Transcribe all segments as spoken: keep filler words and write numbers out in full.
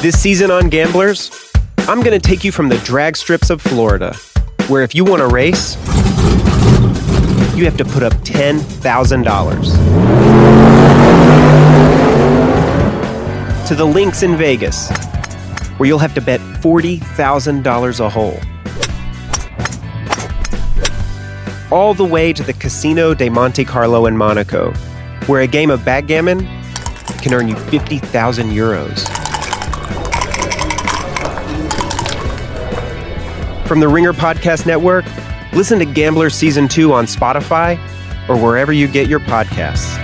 This season on Gamblers, I'm going to take you from the drag strips of Florida, where if you want to race, you have to put up ten thousand dollars. To the links in Vegas, where you'll have to bet forty thousand dollars a hole. All the way to the Casino de Monte Carlo in Monaco, where a game of backgammon can earn you fifty thousand euros. From the Ringer Podcast Network, listen to Gamblers Season two on Spotify or wherever you get your podcasts.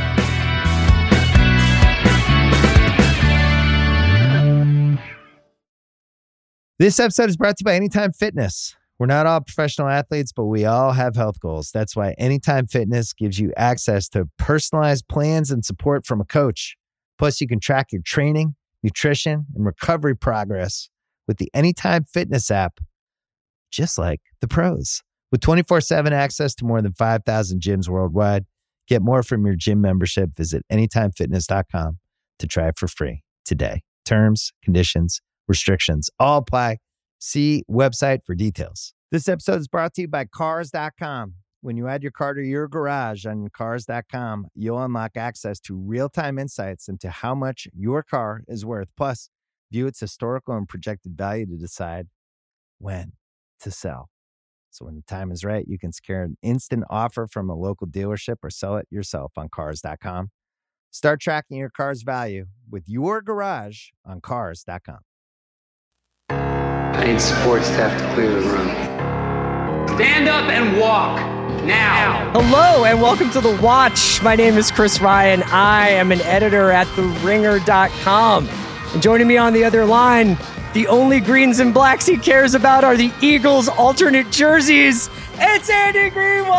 This episode is brought to you by Anytime Fitness. We're not all professional athletes, but we all have health goals. That's why Anytime Fitness gives you access to personalized plans and support from a coach. Plus, you can track your training, nutrition, and recovery progress with the Anytime Fitness app, just like the pros. With twenty-four seven access to more than five thousand gyms worldwide, get more from your gym membership. Visit anytime fitness dot com to try it for free today. Terms, conditions, restrictions all apply. See website for details. This episode is brought to you by cars dot com. When you add your car to your garage on cars dot com, you'll unlock access to real-time insights into how much your car is worth. Plus, view its historical and projected value to decide when to sell. So when the time is right, you can secure an instant offer from a local dealership or sell it yourself on cars dot com. Start tracking your car's value with your garage on cars dot com. I need support staff to clear the room. Stand up and walk now. Hello and welcome to The Watch. My name is Chris Ryan. I am an editor at the ringer dot com. And joining me on the other line, the only greens and blacks he cares about are the Eagles' alternate jerseys. It's Andy Greenwald!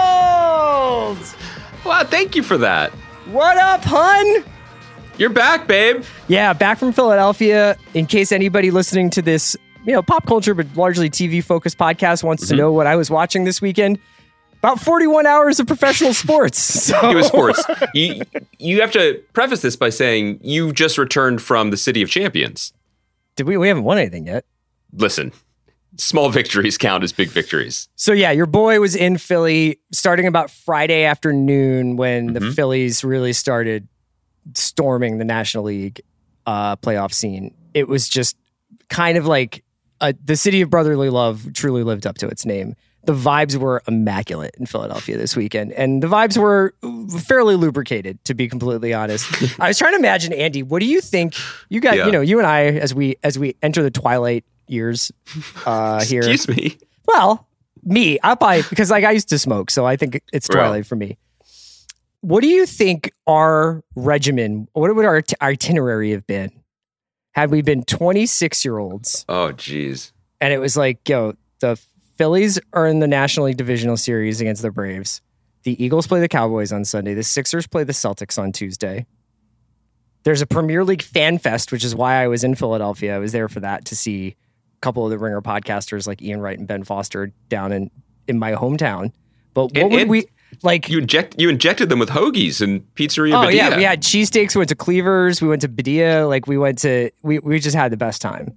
Wow, thank you for that. What up, hun? You're back, babe. Yeah, back from Philadelphia. In case anybody listening to this, you know, pop culture, but largely T V-focused podcast wants mm-hmm. to know what I was watching this weekend. About forty-one hours of professional sports. So. It was sports. You, you have to preface this by saying you just returned from the City of Champions. Did we? We haven't won anything yet. Listen, small victories count as big victories. So yeah, your boy was in Philly starting about Friday afternoon when mm-hmm. the Phillies really started storming the National League uh, playoff scene. It was just kind of like uh, the city of brotherly love truly lived up to its name. The vibes were immaculate in Philadelphia this weekend, and the vibes were fairly lubricated, to be completely honest. I was trying to imagine, Andy, what do you think? You got, yeah. you know, you and I, as we as we enter the twilight years uh, here. Excuse me. Well, me, I probably because like I used to smoke, so I think it's twilight well. for me. What do you think our regimen? What would our t- itinerary have been had we been twenty-six year olds? Oh, geez. And it was like, yo, the Phillies are in the National League Divisional Series against the Braves. The Eagles play the Cowboys on Sunday. The Sixers play the Celtics on Tuesday. There's a Premier League Fan Fest, which is why I was in Philadelphia. I was there for that to see a couple of the Ringer podcasters like Ian Wright and Ben Foster down in, in my hometown. But what and, would and we like? You inject you injected them with hoagies and Pizzeria Oh Badia. yeah, we had cheesesteaks. We went to Cleavers. We went to Badia. Like we went to we we just had the best time.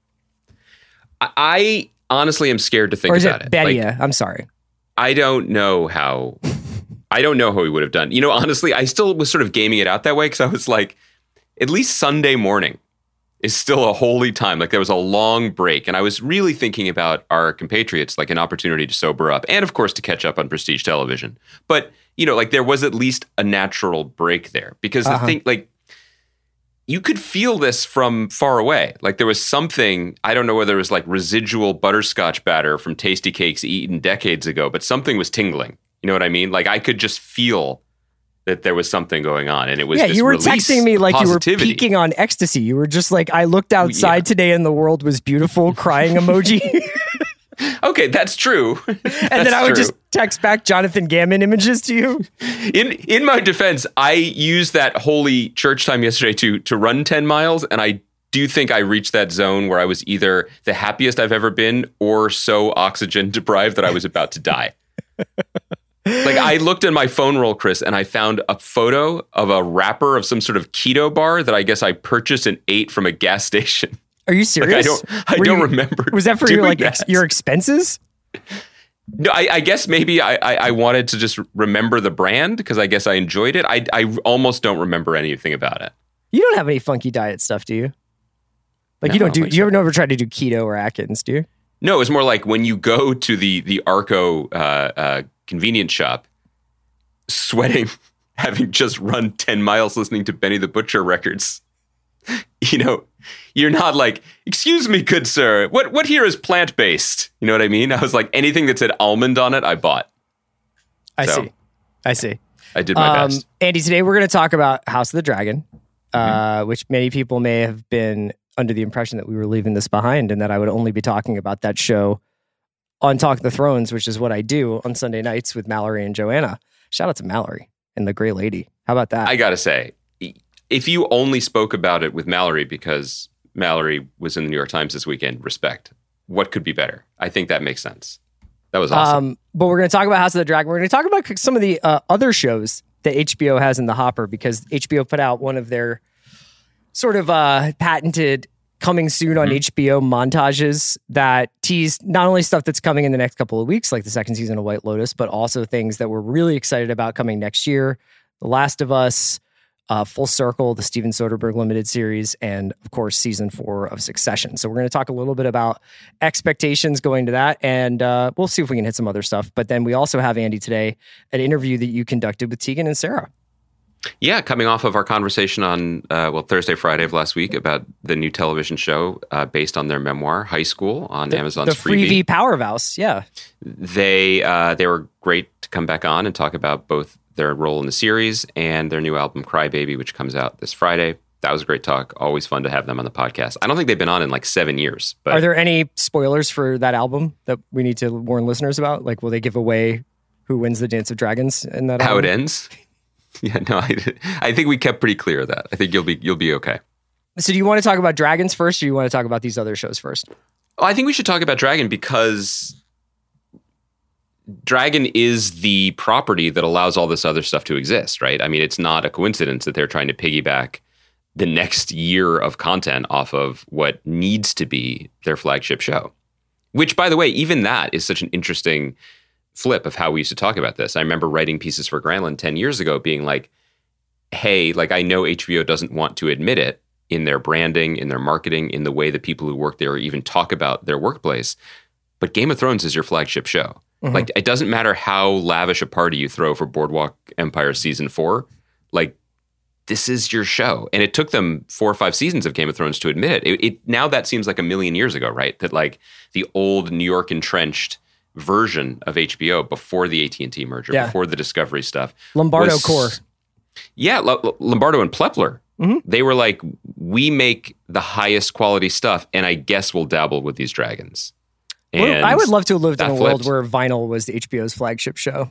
I. Honestly, I'm scared to think or is about it. it. Badia? Like, I'm sorry. I don't know how. I don't know how we would have done. You know, honestly, I still was sort of gaming it out that way because I was like, at least Sunday morning is still a holy time. Like there was a long break, and I was really thinking about our compatriots, like an opportunity to sober up, and of course to catch up on prestige television. But you know, like there was at least a natural break there because uh-huh. the thing, like. You could feel this from far away. Like there was something, I don't know whether it was like residual butterscotch batter from Tasty Cakes eaten decades ago, but something was tingling. You know what I mean? Like I could just feel that there was something going on. And it was Yeah, this you were release texting me like positivity. You were peaking on ecstasy. You were just like, I looked outside yeah. today and the world was beautiful, crying emoji. Okay, that's true. And that's then I would true. just text back Jonathan Gammon images to you. In in my defense, I used that holy church time yesterday to to run ten miles, and I do think I reached that zone where I was either the happiest I've ever been or so oxygen deprived that I was about to die. Like I looked in my phone roll, Chris, and I found a photo of a wrapper of some sort of keto bar that I guess I purchased and ate from a gas station. Are you serious? Like I don't, I Were don't you, remember. Was that for your like that. ex, your expenses? No, I, I guess maybe I, I, I wanted to just remember the brand because I guess I enjoyed it. I, I almost don't remember anything about it. You don't have any funky diet stuff, do you? Like No, you don't I do. don't think You so. ever never tried to do keto or Atkins? Do you? No, it's more like when you go to the the Arco uh, uh, convenience shop, sweating, having just run ten miles listening to Benny the Butcher records. You know, you're not like, excuse me, good sir, what what here is plant based? You know what I mean? I was like, anything that said almond on it, I bought. I So, see. I see. I did my Um, best. Andy, today we're going to talk about House of the Dragon, uh, which many people may have been under the impression that we were leaving this behind and that I would only be talking about that show on Talk of the Thrones, which is what I do on Sunday nights with Mallory and Joanna. Shout out to Mallory and the Gray Lady. How about that? I gotta say, if you only spoke about it with Mallory because Mallory was in the New York Times this weekend, respect. What could be better? I think that makes sense. That was awesome. Um, but we're going to talk about House of the Dragon. We're going to talk about some of the uh, other shows that H B O has in the hopper because H B O put out one of their sort of uh, patented coming soon on Mm-hmm. H B O montages that tease not only stuff that's coming in the next couple of weeks, like the second season of White Lotus, but also things that we're really excited about coming next year. The Last of Us, uh, Full Circle, the Steven Soderbergh limited series, and of course, season four of Succession. So we're going to talk a little bit about expectations going to that, and uh, we'll see if we can hit some other stuff. But then we also have, Andy, today, an interview that you conducted with Tegan and Sarah. Yeah, coming off of our conversation on, uh, well, Thursday, Friday of last week about the new television show uh, based on their memoir, High School, on The, Amazon's the Freevee Freevee. Powerhouse, yeah. They, uh, they were great to come back on and talk about both their role in the series and their new album, Crybaby, which comes out this Friday. That was a great talk. Always fun to have them on the podcast. I don't think they've been on in like seven years. But Are there any spoilers for that album that we need to warn listeners about? Like, will they give away who wins the Dance of Dragons in that how album? it ends? Yeah, no, I, I think we kept pretty clear of that. I think you'll be you'll be okay. So do you want to talk about Dragons first, or do you want to talk about these other shows first? Oh, I think we should talk about Dragon because Dragon is the property that allows all this other stuff to exist, right? I mean, it's not a coincidence that they're trying to piggyback the next year of content off of what needs to be their flagship show. Which, by the way, even that is such an interesting flip of how we used to talk about this. I remember writing pieces for Granlund ten years ago being like, hey, like I know H B O doesn't want to admit it in their branding, in their marketing, in the way that people who work there even talk about their workplace, but Game of Thrones is your flagship show. Mm-hmm. Like it doesn't matter how lavish a party you throw for Boardwalk Empire season four, like this is your show. And it took them four or five seasons of Game of Thrones to admit it. It, it now that seems like a million years ago, right? That like the old New York entrenched version of H B O before the A T and T merger, Yeah. before the Discovery stuff. Lombardo was- Core. Yeah, L- L- Lombardo and Plepler. Mm-hmm. They were like, we make the highest quality stuff, and I guess we'll dabble with these dragons. Well, And I would love to have lived in that a world flipped. where vinyl was H B O's flagship show.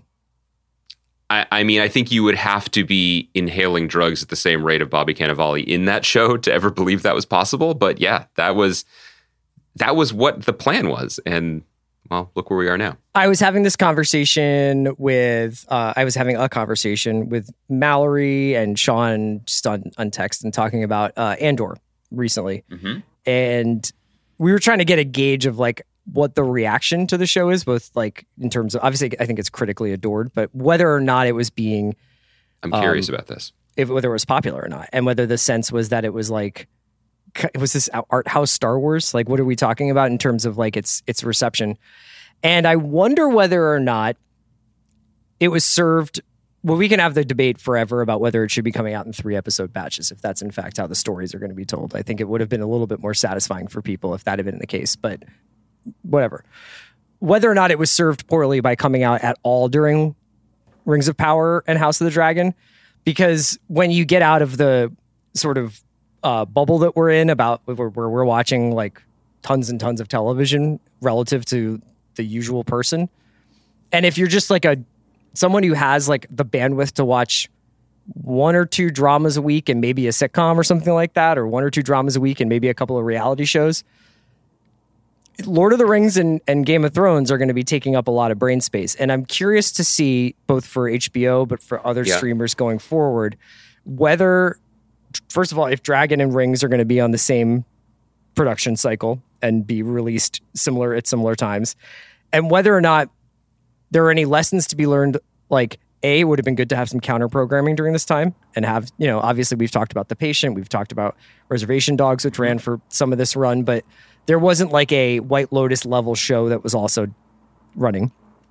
I, I mean, I think you would have to be inhaling drugs at the same rate of Bobby Cannavale in that show to ever believe that was possible. But yeah, that was that was what the plan was, and well, look where we are now. I was having this conversation with, uh, I was having a conversation with Mallory and Sean just on, on text and talking about uh, Andor recently. Mm-hmm. And we were trying to get a gauge of like what the reaction to the show is, both like in terms of, obviously I think it's critically adored, but whether or not it was being, I'm curious Um, about this. if whether it was popular or not, and whether the sense was that it was like, was this art house Star Wars? Like, what are we talking about in terms of like its its reception? And I wonder whether or not it was served. Well, we can have the debate forever about whether it should be coming out in three episode batches, if that's in fact how the stories are going to be told. I think it would have been a little bit more satisfying for people if that had been the case, but whatever. Whether or not it was served poorly by coming out at all during Rings of Power and House of the Dragon, because when you get out of the sort of uh, bubble that we're in about where, where we're watching like tons and tons of television relative to the usual person, and if you're just like a someone who has like the bandwidth to watch one or two dramas a week and maybe a sitcom or something like that, or one or two dramas a week and maybe a couple of reality shows, Lord of the Rings and, and Game of Thrones are going to be taking up a lot of brain space. And I'm curious to see, both for H B O, but for other yeah. streamers going forward, whether, first of all, if Dragon and Rings are going to be on the same production cycle and be released similar at similar times, and whether or not there are any lessons to be learned. Like, A, it would have been good to have some counter programming during this time and have, you know, obviously we've talked about The Patient, we've talked about Reservation Dogs, which ran for some of this run, but there wasn't like a White Lotus level show that was also running.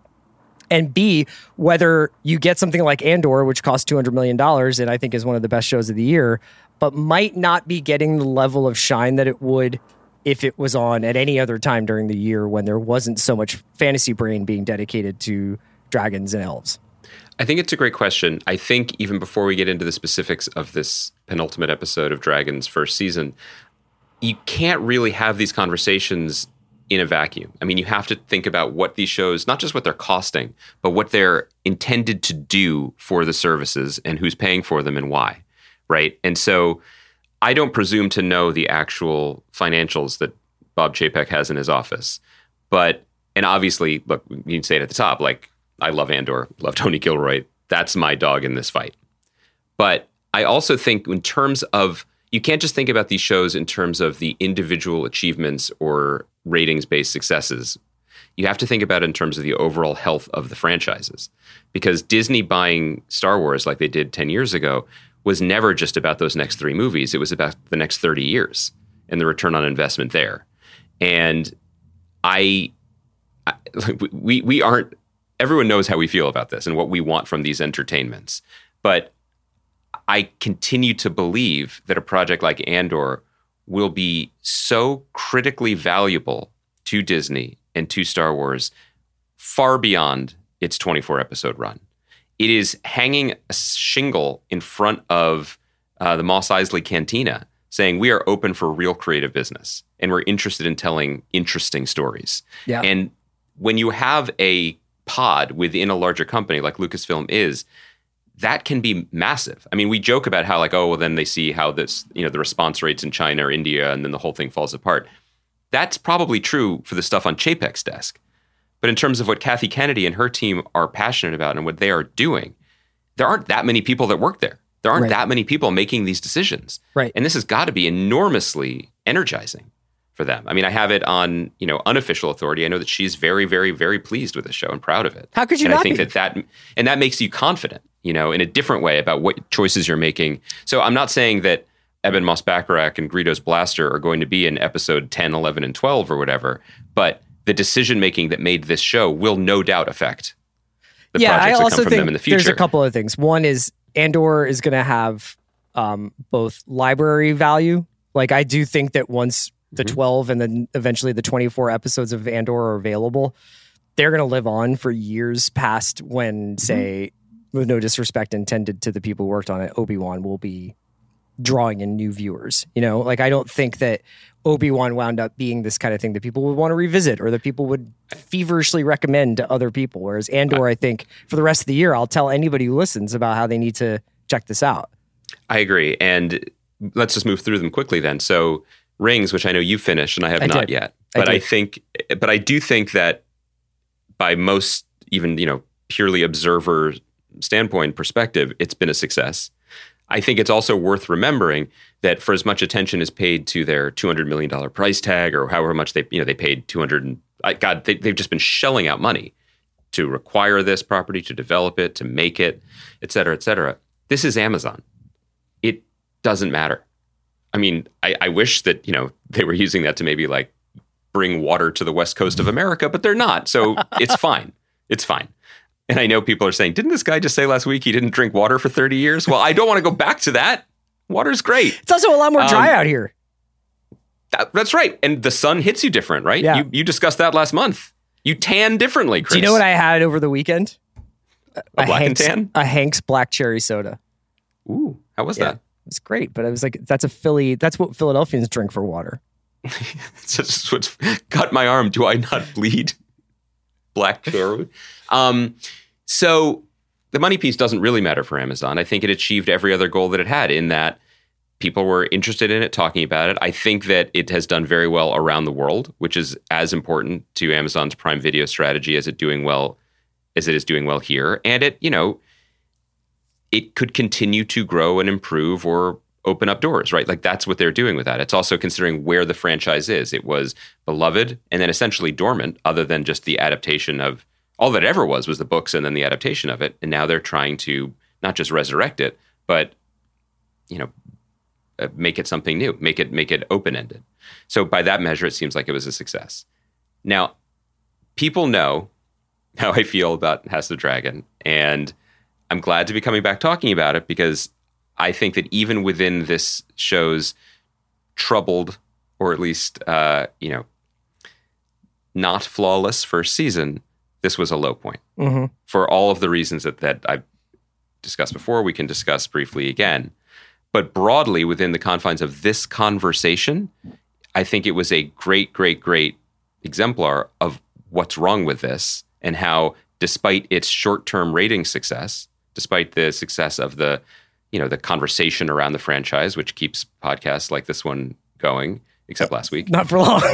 And B, whether you get something like Andor, which costs two hundred million dollars and I think is one of the best shows of the year, but might not be getting the level of shine that it would if it was on at any other time during the year when there wasn't so much fantasy brain being dedicated to dragons and elves. I think it's a great question. I think even before we get into the specifics of this penultimate episode of Dragon's first season, you can't really have these conversations in a vacuum. I mean, you have to think about what these shows, not just what they're costing, but what they're intended to do for the services and who's paying for them and why, right? And so I don't presume to know the actual financials that Bob Chapek has in his office. But, and obviously, look, you can say it at the top, like, I love Andor, love Tony Gilroy. That's my dog in this fight. But I also think in terms of, you can't just think about these shows in terms of the individual achievements or ratings-based successes. You have to think about it in terms of the overall health of the franchises. Because Disney buying Star Wars like they did ten years ago was never just about those next three movies. It was about the next thirty years and the return on investment there. And I, I we we aren't, everyone knows how we feel about this and what we want from these entertainments. But I continue to believe that a project like Andor will be so critically valuable to Disney and to Star Wars far beyond its twenty-four episode run. It is hanging a shingle in front of uh, the Mos Eisley Cantina saying we are open for real creative business and we're interested in telling interesting stories. Yeah. And when you have a pod within a larger company like Lucasfilm is, that can be massive. I mean, we joke about how like, oh, well, then they see how this, you know, the response rates in China or India, and then the whole thing falls apart. That's probably true for the stuff on Chapek's desk. But in terms of what Kathy Kennedy and her team are passionate about and what they are doing, there aren't that many people that work there. There aren't right. that many people making these decisions. Right. And this has got to be enormously energizing for them. I mean, I have it on, you know, unofficial authority. I know that she's very, very, very pleased with the show and proud of it. How could you and not I think be? that that, and that makes you confident, you know, in a different way about what choices you're making. So I'm not saying that Ebon Moss-Bachrach and Greedos Blaster are going to be in episode ten, eleven, and twelve or whatever, but the decision-making that made this show will no doubt affect the yeah, projects I that also come from think them in the future. There's a couple of things. One is Andor is going to have um, both library value. Like, I do think that once the mm-hmm. twelve and then eventually the twenty-four episodes of Andor are available, they're going to live on for years past when, say, mm-hmm. with no disrespect intended to the people who worked on it, Obi-Wan will be drawing in new viewers. You know, like, I don't think that Obi-Wan wound up being this kind of thing that people would want to revisit or that people would feverishly recommend to other people. Whereas Andor, I think for the rest of the year, I'll tell anybody who listens about how they need to check this out. I agree. And let's just move through them quickly then. So Rings, which I know you finished and I have I not did. yet, I but I, did. think, but I do think that by most, even, you know, purely observer standpoint perspective, it's been a success. I think it's also worth remembering that for as much attention is paid to their two hundred million dollars price tag or however much they, you know, they paid two hundred and I, God, they, they've just been shelling out money to acquire this property, to develop it, to make it, et cetera, et cetera. This is Amazon. It doesn't matter. I mean, I, I wish that, you know, they were using that to maybe like bring water to the West Coast of America, but they're not. So it's fine. It's fine. And I know people are saying, didn't this guy just say last week he didn't drink water for thirty years? Well, I don't want to go back to that. Water's great. It's also a lot more dry um, out here. That, that's right. And the sun hits you different, right? Yeah. You, you discussed that last month. You tan differently, Chris. Do you know what I had over the weekend? A, a black Hank's, and tan? A Hank's black cherry soda. Ooh, how was yeah, that? It was great, but I was like, that's a Philly, that's what Philadelphians drink for water. It's just what's cut my arm. Do I not bleed? Black cherry. Um, so the money piece doesn't really matter for Amazon. I think it achieved every other goal that it had in that people were interested in it, talking about it. I think that it has done very well around the world, which is as important to Amazon's Prime Video strategy as it doing well as it is doing well here. And it, you know, it could continue to grow and improve or open up doors, right? Like that's what they're doing with that. It's also considering where the franchise is. It was beloved and then essentially dormant, other than just the adaptation of all that it ever was was the books and then the adaptation of it. And now they're trying to not just resurrect it, but, you know, Uh, make it something new, make it make it open-ended. So by that measure, it seems like it was a success. Now, people know how I feel about House of the Dragon, and I'm glad to be coming back talking about it because I think that even within this show's troubled, or at least, uh, you know, not flawless first season, this was a low point. Mm-hmm. For all of the reasons that, that I've discussed before, we can discuss briefly again. But broadly, within the confines of this conversation, I think it was a great, great, great exemplar of what's wrong with this and how, despite its short-term rating success, despite the success of the, you know, the conversation around the franchise, which keeps podcasts like this one going, except last week. Not for long.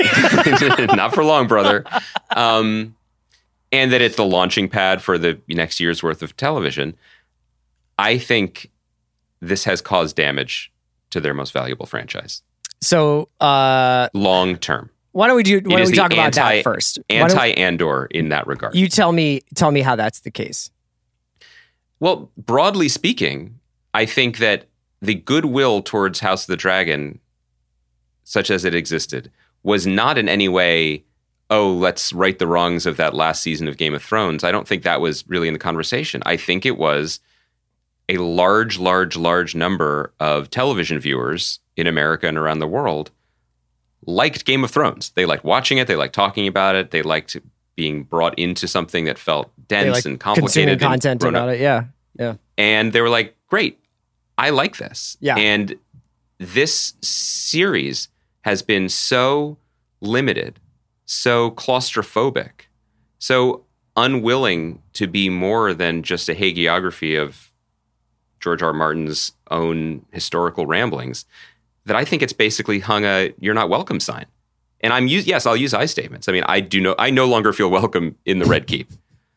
Not for long, brother. Um, and that it's the launching pad for the next year's worth of television. I think this has caused damage to their most valuable franchise. So, uh, long term. Why don't we do? Why don't we talk anti, about that first? Anti-Andor in that regard. You tell me. Tell me how that's the case. Well, broadly speaking, I think that the goodwill towards House of the Dragon, such as it existed, was not in any way, oh, let's right the wrongs of that last season of Game of Thrones. I don't think that was really in the conversation. I think it was a large, large, large number of television viewers in America and around the world liked Game of Thrones. They liked watching it. They liked talking about it. They liked being brought into something that felt dense and complicated. Consuming content about it. Yeah. Yeah. And they were like, great, I like this. Yeah. And this series has been so limited, so claustrophobic, so unwilling to be more than just a hagiography of George R. R. Martin's own historical ramblings, that I think it's basically hung a "you're not welcome" sign. And I'm use yes, I'll use I statements. I mean, I do know I no longer feel welcome in the Red Keep.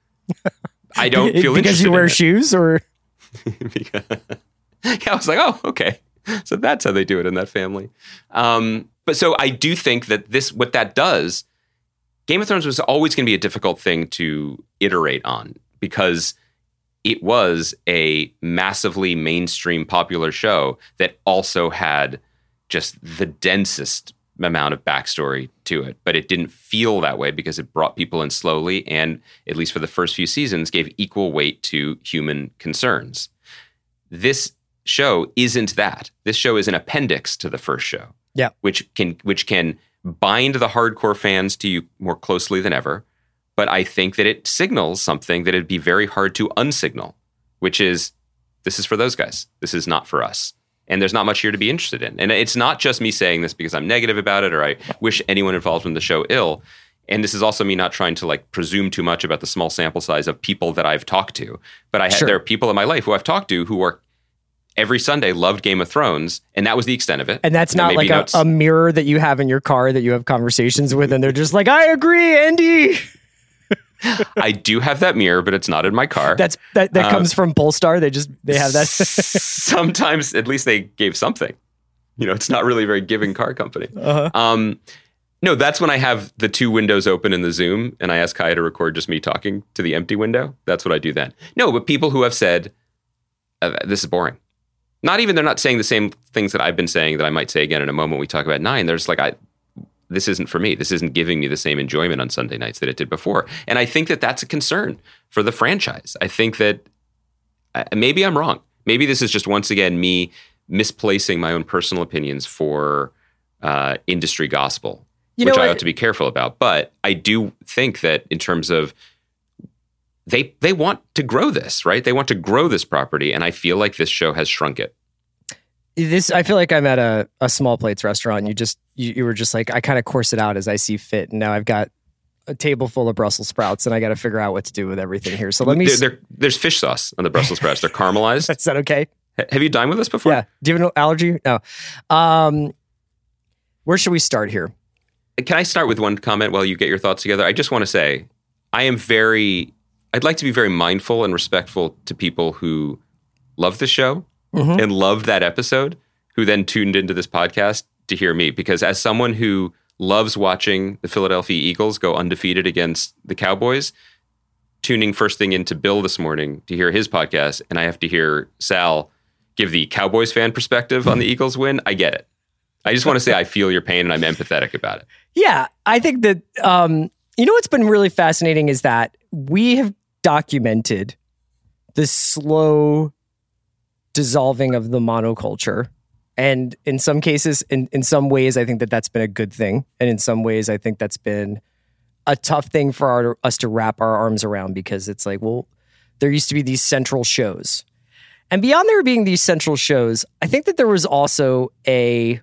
I don't feel because interested you wear in shoes, or because, yeah, I was like, oh, okay, so that's how they do it in that family. Um, but so I do think that this, what that does, Game of Thrones was always going to be a difficult thing to iterate on because it was a massively mainstream popular show that also had just the densest amount of backstory to it. But it didn't feel that way because it brought people in slowly and, at least for the first few seasons, gave equal weight to human concerns. This show isn't that. This show is an appendix to the first show. Yeah. Which can which can bind the hardcore fans to you more closely than ever. But I think that it signals something that it'd be very hard to unsignal, which is, this is for those guys. This is not for us. And there's not much here to be interested in. And it's not just me saying this because I'm negative about it or I wish anyone involved in the show ill. And this is also me not trying to like presume too much about the small sample size of people that I've talked to. But I had, Sure. there are people in my life who I've talked to who are every Sunday loved Game of Thrones, and that was the extent of it. and that's not maybe like a, notes- a mirror that you have in your car that you have conversations with, and they're just like, "I agree, Andy." I do have that mirror, but it's not in my car. That's that. That Uh, comes from Polestar. They just they have that. Sometimes, at least they gave something. You know, it's not really a very giving car company. Uh-huh. Um, no, that's when I have the two windows open in the Zoom and I ask Kaya to record just me talking to the empty window. That's what I do then. No, but people who have said, uh, this is boring. Not even, they're not saying the same things that I've been saying that I might say again in a moment when we talk about Nine. They're just like, I, this isn't for me. This isn't giving me the same enjoyment on Sunday nights that it did before. And I think that that's a concern for the franchise. I think that uh, maybe I'm wrong. Maybe this is just, once again, me misplacing my own personal opinions for uh, industry gospel, You which know I what? ought to be careful about. But I do think that in terms of they they want to grow this, right? They want to grow this property, and I feel like this show has shrunk it. This, I feel like I'm at a, a small plates restaurant. And you just you, you were just like, I kind of course it out as I see fit, and now I've got a table full of Brussels sprouts, and I got to figure out what to do with everything here. So let me. There, there- there's fish sauce on the Brussels sprouts. They're caramelized. Is that okay? Have you dined with us before? Yeah. Do you have an allergy? No. Um, where should we start here? Can I start with one comment while you get your thoughts together? I just want to say, I am very, I'd like to be very mindful and respectful to people who love the show mm-hmm. and loved that episode, who then tuned into this podcast to hear me. Because as someone who loves watching the Philadelphia Eagles go undefeated against the Cowboys, tuning first thing into Bill this morning to hear his podcast, and I have to hear Sal give the Cowboys fan perspective on the Eagles win, I get it. I just want to say I feel your pain and I'm empathetic about it. Yeah, I think that, um, you know what's been really fascinating is that we have documented the slow dissolving of the monoculture. And in some cases, in, in some ways, I think that that's been a good thing. And in some ways, I think that's been a tough thing for our, us to wrap our arms around, because it's like, well, there used to be these central shows. And beyond there being these central shows, I think that there was also a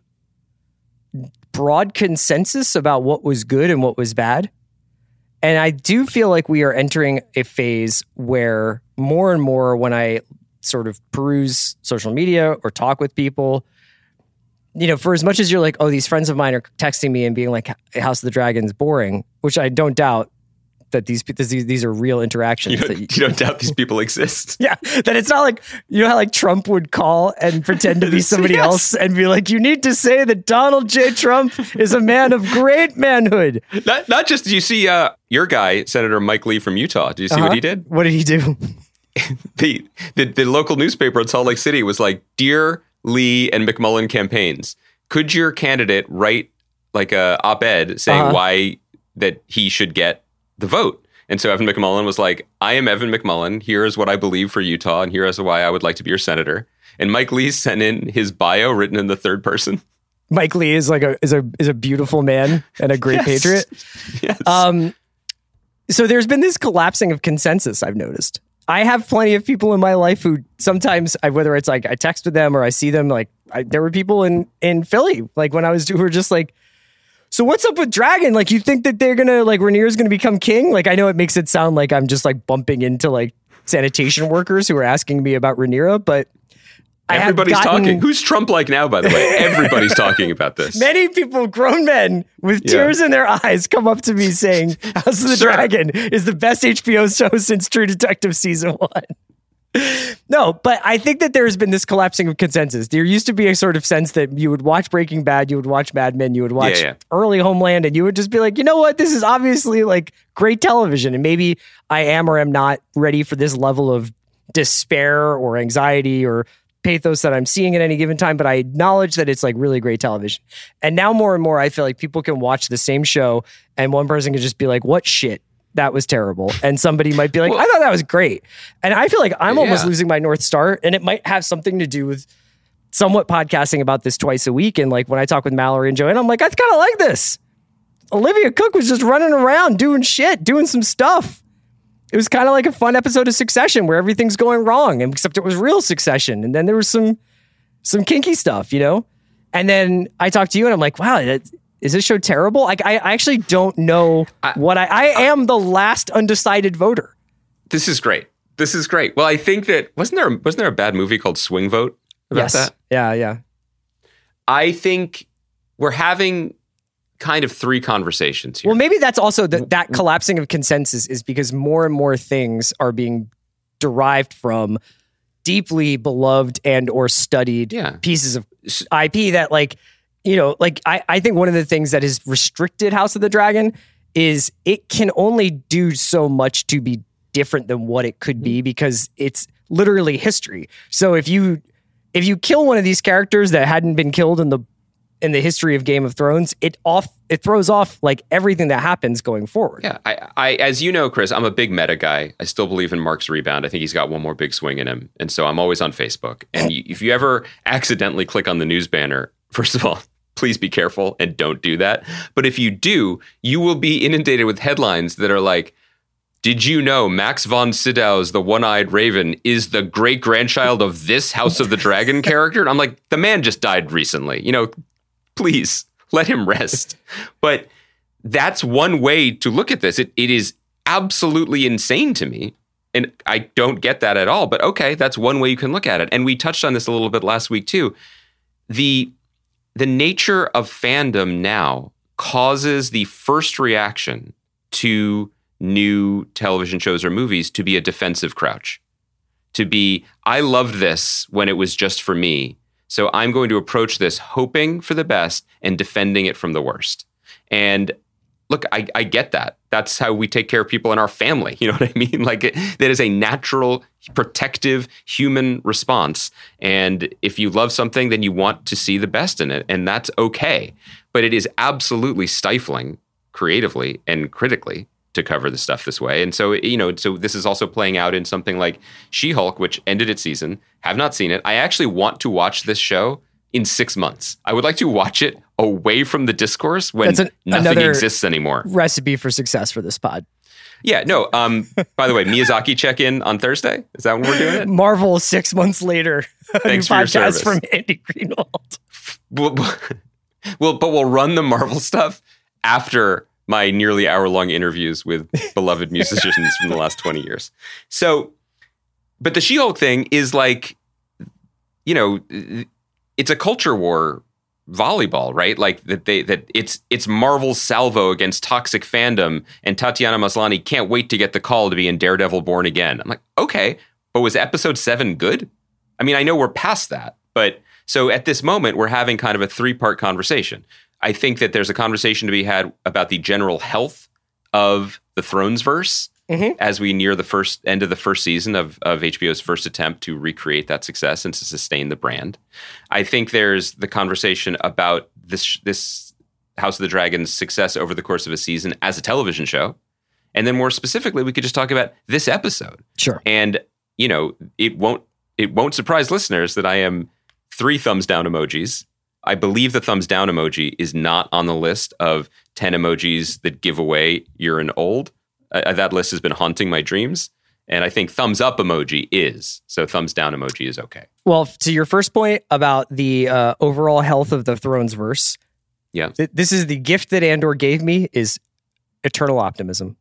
broad consensus about what was good and what was bad. And I do feel like we are entering a phase where more and more, when I sort of peruse social media or talk with people, you know, for as much as you're like, oh, these friends of mine are texting me and being like, House of the Dragon's boring, which I don't doubt that these these these are real interactions. You don't, that you, you don't doubt these people exist. Yeah, that it's not like, you know how like Trump would call and pretend to be somebody yes. else and be like, you need to say that Donald J. Trump is a man of great manhood. Not not just, did you see uh, your guy, Senator Mike Lee from Utah? Did you see uh-huh. what he did? What did he do? the, the the local newspaper in Salt Lake City was like, Dear Lee and McMullen campaigns, could your candidate write like a op-ed saying uh-huh. why that he should get the vote? And so Evan McMullen was like, I am Evan McMullen. Here is what I believe for Utah, and here is why I would like to be your senator. And Mike Lee sent in his bio written in the third person. Mike Lee is like a is a is a beautiful man and a great yes. patriot. Yes. Um. So there's been this collapsing of consensus, I've noticed. I have plenty of people in my life who sometimes, I, whether it's like I text with them or I see them, like I, there were people in in Philly, like when I was who were just like, so what's up with Dragon? Like, you think that they're gonna, like, Rhaenyra's gonna become king? Like, I know it makes it sound like I'm just like bumping into like sanitation workers who are asking me about Rhaenyra, but I everybody's have gotten, talking. Who's Trump like now, by the way? Everybody's talking about this. Many people, grown men with Yeah. tears in their eyes, come up to me saying House of the Sure. Dragon is the best H B O show since True Detective season one. No, but I think that there's been this collapsing of consensus. There used to be a sort of sense that you would watch Breaking Bad, you would watch Mad Men, you would watch Yeah, yeah. early Homeland, and you would just be like, you know what? This is obviously like great television. And maybe I am or am not ready for this level of despair or anxiety or pathos that I'm seeing at any given time, but I acknowledge that it's like really great television. And now more and more, I feel like people can watch the same show and one person can just be like, what shit? That was terrible. And somebody might be like, Well, I thought that was great. And I feel like I'm almost yeah. losing my North Star, and it might have something to do with somewhat podcasting about this twice a week. And like when I talk with Mallory and Joanne, I'm like, I kind of like this. Olivia Cook was just running around doing shit, doing some stuff. It was kind of like a fun episode of Succession where everything's going wrong, except it was real Succession. And then there was some some kinky stuff, you know? And then I talked to you and I'm like, wow, that, is this show terrible? Like, I, I actually don't know I, what I... I am the last undecided voter. This is great. This is great. Well, I think that, wasn't there, wasn't there a bad movie called Swing Vote about Yes. that? Yeah, yeah. I think we're having kind of three conversations here. Well, maybe that's also the, that collapsing of consensus is because more and more things are being derived from deeply beloved and or studied Yeah. pieces of I P that, like, you know, like I, I think one of the things that has restricted House of the Dragon is it can only do so much to be different than what it could be because it's literally history. So if you if you kill one of these characters that hadn't been killed in the in the history of Game of Thrones, it off it throws off like everything that happens going forward. Yeah, I, I, as you know, Chris, I'm a big meta guy. I still believe in Mark's rebound. I think he's got one more big swing in him, and so I'm always on Facebook. And you, if you ever accidentally click on the news banner, first of all, please be careful and don't do that. But if you do, you will be inundated with headlines that are like, "Did you know Max von Sydow's The One-Eyed Raven is the great-grandchild of this House of the Dragon character?" And I'm like, the man just died recently. You know, please let him rest. But that's one way to look at this. It, it is absolutely insane to me And I don't get that at all. But okay, that's one way you can look at it. And we touched on this a little bit last week too. The the nature of fandom now causes the first reaction to new television shows or movies to be a defensive crouch. To be, I loved this when it was just for me. So I'm going to approach this hoping for the best and defending it from the worst. And look, I, I get that. That's how we take care of people in our family. You know what I mean? Like it, that is a natural, protective human response. And if you love something, then you want to see the best in it. And that's okay. But it is absolutely stifling creatively and critically to cover the stuff this way. And so, you know, so this is also playing out in something like She-Hulk, which ended its season. Have not seen it. I actually want to watch this show in six months. I would like to watch it away from the discourse when an, nothing exists anymore. Recipe for success for this pod. Yeah, no. Um, by the way, Miyazaki check-in on Thursday. Is that when we're doing it? Marvel six months later. Thanks for your service. Podcast from Andy Greenwald. We'll, we'll, but we'll run the Marvel stuff after my nearly hour-long interviews with beloved musicians from the last twenty years. So, but the She-Hulk thing is like, you know, it's a culture war volleyball, right? Like that they that it's it's Marvel's salvo against toxic fandom, and Tatiana Maslany can't wait to get the call to be in Daredevil Born Again. I'm like, okay, but was episode seven good? I mean, I know we're past that, but so at this moment, we're having kind of a three-part conversation. I think that there's a conversation to be had about the general health of the Thronesverse mm-hmm. as we near the first end of the first season of, of H B O's first attempt to recreate that success and to sustain the brand. I think there's the conversation about this this House of the Dragon's success over the course of a season as a television show. And then more specifically, we could just talk about this episode. Sure. And, you know, it won't it won't surprise listeners that I am three thumbs down emojis. I believe the thumbs down emoji is not on the list of ten emojis that give away you're an old. Uh, that list has been haunting my dreams. And I think thumbs up emoji is. So thumbs down emoji is okay. Well, to your first point about the uh, overall health of the Thronesverse. Yeah. Th- this is the gift that Andor gave me is eternal optimism.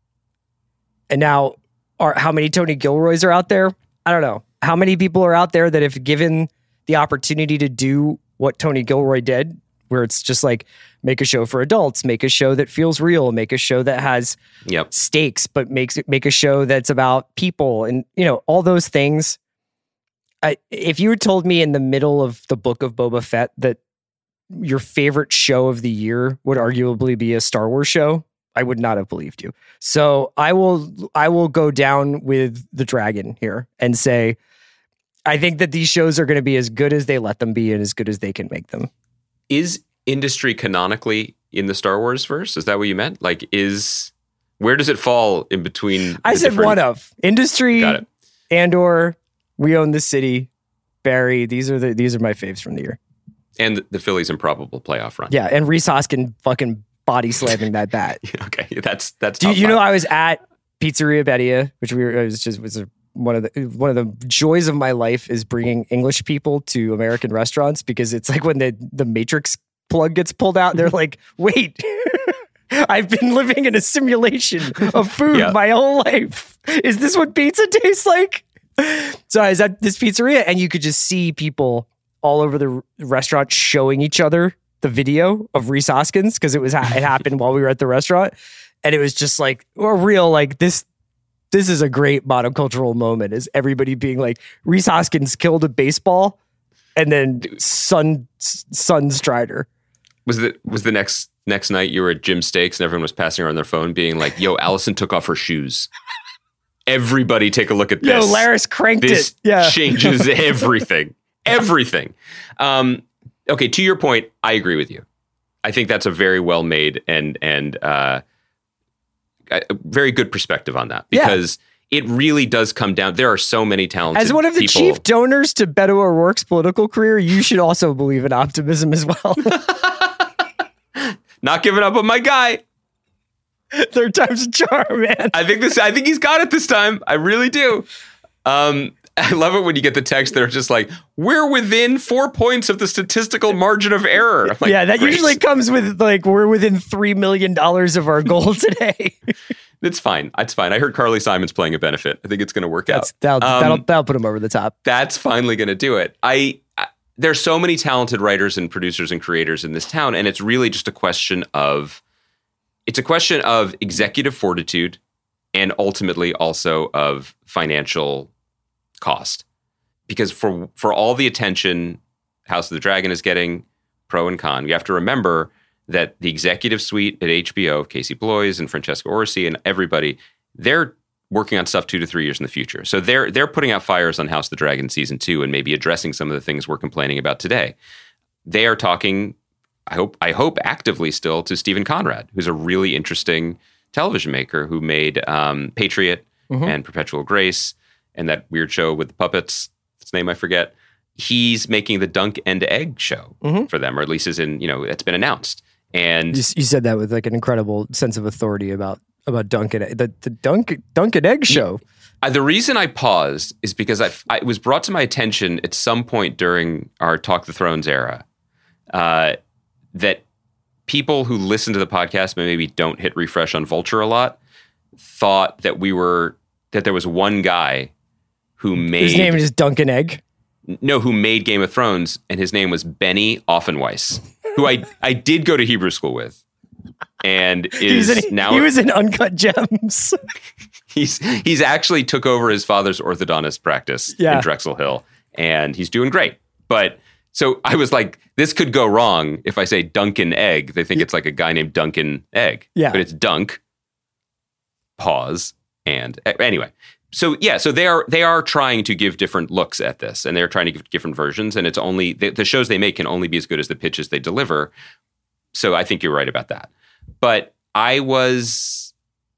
And now, are how many Tony Gilroys are out there? I don't know. How many people are out there that if given the opportunity to do what Tony Gilroy did, where it's just like make a show for adults, make a show that feels real, make a show that has yep. stakes, but makes it make a show that's about people and, you know, all those things. I, if you had told me in the middle of the book of Boba Fett that your favorite show of the year would arguably be a Star Wars show, I would not have believed you. So I will, I will go down with the dragon here and say, I think that these shows are going to be as good as they let them be and as good as they can make them. Is industry canonically in the Star Wars verse? Is that what you meant? Like, is where does it fall in between? I said different... one of industry, Got it. Andor, We Own the City, Barry. These are the these are my faves from the year. And the Phillies' improbable playoff run. Yeah, and Rhys Hoskin fucking body slamming that bat. Okay, that's that's. Do you, you five. know I was at Pizzeria Bedia, which we were it was just was a, one of the one of the joys of my life is bringing English people to American restaurants, because it's like when the the Matrix plug gets pulled out, they're like, wait, I've been living in a simulation of food yeah. my whole life. Is this what pizza tastes like? So I was at this pizzeria and you could just see people all over the restaurant showing each other the video of Rhys Hoskins, because it was it happened while we were at the restaurant, and it was just like a real like this. This is a great monocultural moment, is everybody being like, Rhys Hoskins killed a baseball, and then Sun Sun Strider. Was the was the next next night you were at Jim Steaks and everyone was passing around their phone being like, yo, Allison took off her shoes. Everybody take a look at this. Yo, Laris cranked this it. Yeah. changes everything. Everything. Um, okay, to your point, I agree with you. I think that's a very well made and and uh, a very good perspective on that, because yeah. it really does come down. There are so many talented As one of the people. chief donors to Beto O'Rourke's political career, you should also believe in optimism as well. Not giving up on my guy. Third time's a charm, man. I think this. I think he's got it this time. I really do. Um, I love it when you get the text that are just like, we're within four points of the statistical margin of error. I'm like, yeah, that great. usually comes with like, we're within three million dollars of our goal today. It's fine. It's fine. I heard Carly Simon's playing a benefit. I think it's going to work That's, out. That'll, Um, that'll, that'll put him over the top. That's finally going to do it. I, I there's so many talented writers and producers and creators in this town, and it's really just a question of it's a question of executive fortitude and ultimately also of financial cost. Because for for all the attention House of the Dragon is getting, pro and con, you have to remember that the executive suite at H B O, Casey Bloys and Francesca Orsi and everybody, they're working on stuff two to three years in the future. So they're they're putting out fires on House of the Dragon season two and maybe addressing some of the things we're complaining about today. They are talking, I hope, I hope actively still, to Stephen Conrad, who's a really interesting television maker who made um, Patriot mm-hmm. and Perpetual Grace and that weird show with the puppets. Its name I forget. He's making the Dunk and Egg show mm-hmm. for them, or at least is in, you know, it's been announced. And you, you said that with like an incredible sense of authority about about Dunk and the the Dunk Dunk and Egg show. Uh, the reason I paused is because I, I it was brought to my attention at some point during our Talk the Thrones era uh, that people who listen to the podcast but maybe don't hit refresh on Vulture a lot thought that we were that there was one guy who made his name is Dunk and Egg. No, who made Game of Thrones, and his name was Benny Offenweiss, who I I did go to Hebrew school with, and is in, now he was in Uncut Gems. he's he's actually took over his father's orthodontist practice yeah. in Drexel Hill, and he's doing great. But so I was like, this could go wrong if I say Duncan Egg. They think yeah. it's like a guy named Duncan Egg, yeah, but it's Dunk. Pause and anyway. So yeah, so they are they are trying to give different looks at this, and they're trying to give different versions. And it's only the, the shows they make can only be as good as the pitches they deliver. So I think you're right about that. But I was,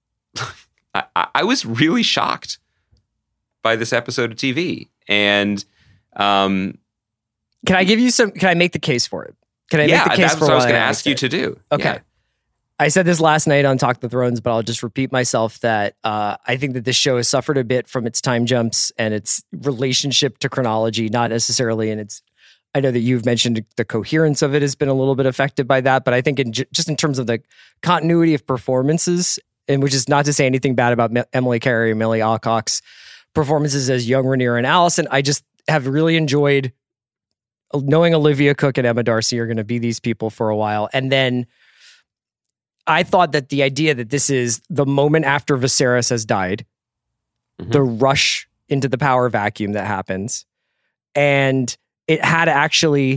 I, I was really shocked by this episode of T V. And um, can I give you some? Can I make the case for it? Can I yeah, make the case that's for what I was going to I ask you to do. Okay. Yeah. I said this last night on Talk the Thrones, but I'll just repeat myself that uh, I think that this show has suffered a bit from its time jumps and its relationship to chronology, not necessarily in its, I know that you've mentioned the coherence of it has been a little bit affected by that, but I think in, just in terms of the continuity of performances, and which is not to say anything bad about Me- Emily Carey and Millie Alcock's performances as young Rhaenyra and Alicent, I just have really enjoyed knowing Olivia Cook and Emma Darcy are going to be these people for a while. And then I thought that the idea that this is the moment after Viserys has died, mm-hmm. the rush into the power vacuum that happens, and it had actually,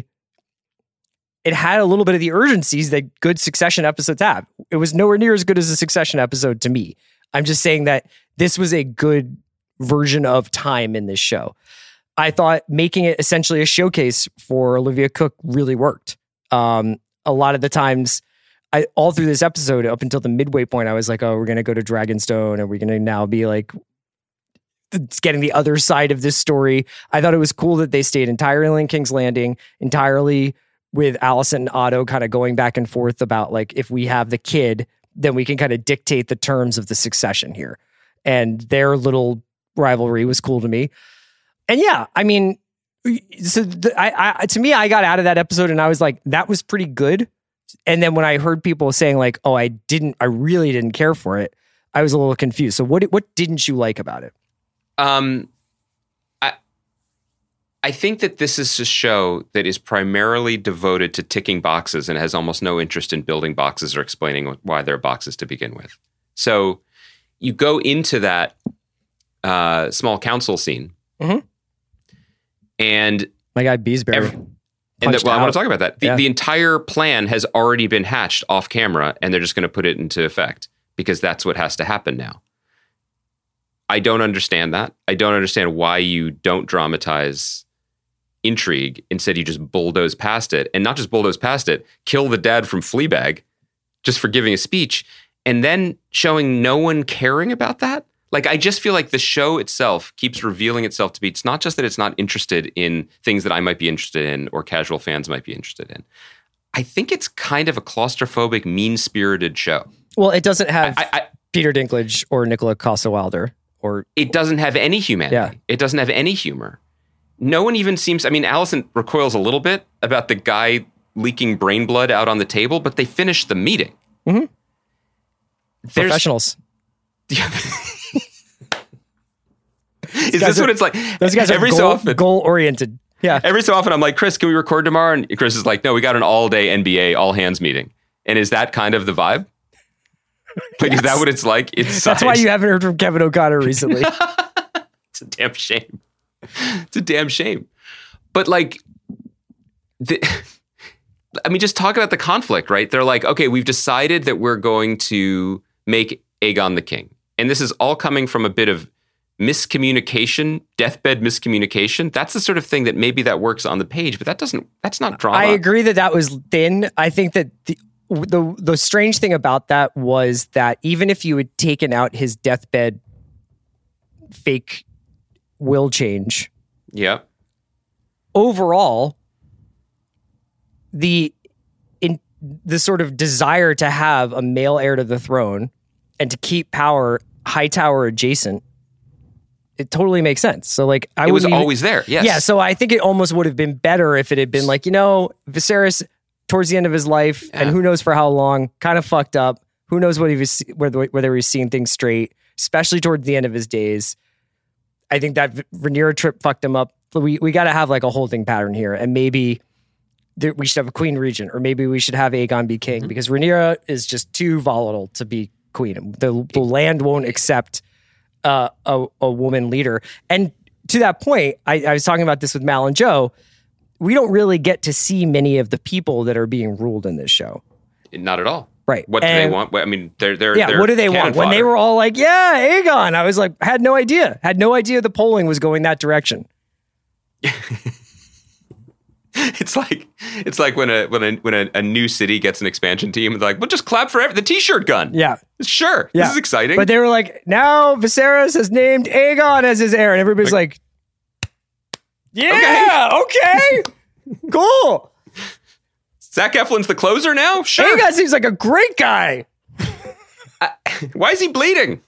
it had a little bit of the urgencies that good Succession episodes have. It was nowhere near as good as a Succession episode to me. I'm just saying that this was a good version of time in this show. I thought making it essentially a showcase for Olivia Cook really worked. Um, a lot of the times, I, all through this episode, up until the midway point, I was like, oh, we're going to go to Dragonstone. Are we going to now be like getting the other side of this story? I thought it was cool that they stayed entirely in King's Landing, entirely with Alicent and Otto kind of going back and forth about like, if we have the kid, then we can kind of dictate the terms of the succession here. And their little rivalry was cool to me. And yeah, I mean, so the, I, I, to me, I got out of that episode and I was like, that was pretty good. And then when I heard people saying like, oh, I didn't, I really didn't care for it, I was a little confused. So what, what didn't you like about it? Um, I, I think that this is a show that is primarily devoted to ticking boxes and has almost no interest in building boxes or explaining why there are boxes to begin with. So you go into that uh, small council scene mm-hmm. and my guy Beesbury. Every, And the, well, I want to talk about that. The, yeah. the entire plan has already been hatched off camera, and they're just going to put it into effect because that's what has to happen now. I don't understand that. I don't understand why you don't dramatize intrigue. Instead, you just bulldoze past it. And not just bulldoze past it, kill the dad from Fleabag just for giving a speech, and then showing no one caring about that. Like, I just feel like the show itself keeps revealing itself to be, it's not just that it's not interested in things that I might be interested in or casual fans might be interested in. I think it's kind of a claustrophobic, mean-spirited show. Well, it doesn't have I, I, Peter Dinklage or Nicola Costa-Waldau. Or It doesn't have any humanity. Yeah. It doesn't have any humor. No one even seems, I mean, Alicent recoils a little bit about the guy leaking brain blood out on the table, but they finish the meeting. Mm-hmm. There's, Professionals. Is this are, what it's like? Those guys are every goal, so often, goal oriented. Yeah. Every so often, I'm like, Chris, can we record tomorrow? And Chris is like, no, we got an all day N B A all hands meeting. And is that kind of the vibe? Like, yes. Is that what it's like? It's That's why you haven't heard from Kevin O'Connor recently. It's a damn shame. It's a damn shame. But like, the, I mean, just talk about the conflict, right? They're like, okay, we've decided that we're going to make Aegon the king. And this is all coming from a bit of miscommunication, deathbed miscommunication. That's the sort of thing that maybe that works on the page, but that doesn't, that's not drama. I agree that that was thin. I think that the, the, the strange thing about that was that even if you had taken out his deathbed fake will change. Yeah. Overall, the in the sort of desire to have a male heir to the throne and to keep power Hightower adjacent, it totally makes sense. So like I it was even, always there. Yes. Yeah. So I think it almost would have been better if it had been like, you know, Viserys towards the end of his life, yeah. and who knows for how long, kind of fucked up. Who knows what he was, whether, whether he was seeing things straight, especially towards the end of his days. I think that Rhaenyra trip fucked him up. We we got to have like a holding pattern here, and maybe there, we should have a queen regent, or maybe we should have Aegon be king, mm-hmm. because Rhaenyra is just too volatile to be queen. The the land won't accept uh, a a woman leader. And to that point, I, I was talking about this with Mal and Joe. We don't really get to see many of the people that are being ruled in this show. Not at all. Right. What and, do they want? I mean, they're they're yeah. They're what do they want? fodder. When they were all like, "Yeah, Aegon," I was like, had no idea. Had no idea the polling was going that direction. It's like it's like when a when a when a, a new city gets an expansion team, and they're like, "Well, just clap for every, the T-shirt gun." Yeah, sure. Yeah. This is exciting. But they were like, "Now Viserys has named Aegon as his heir," and everybody's like, like "Yeah, okay, okay. Cool." Zach Eflin's the closer now? Sure. Aegon seems like a great guy. uh, why is he bleeding?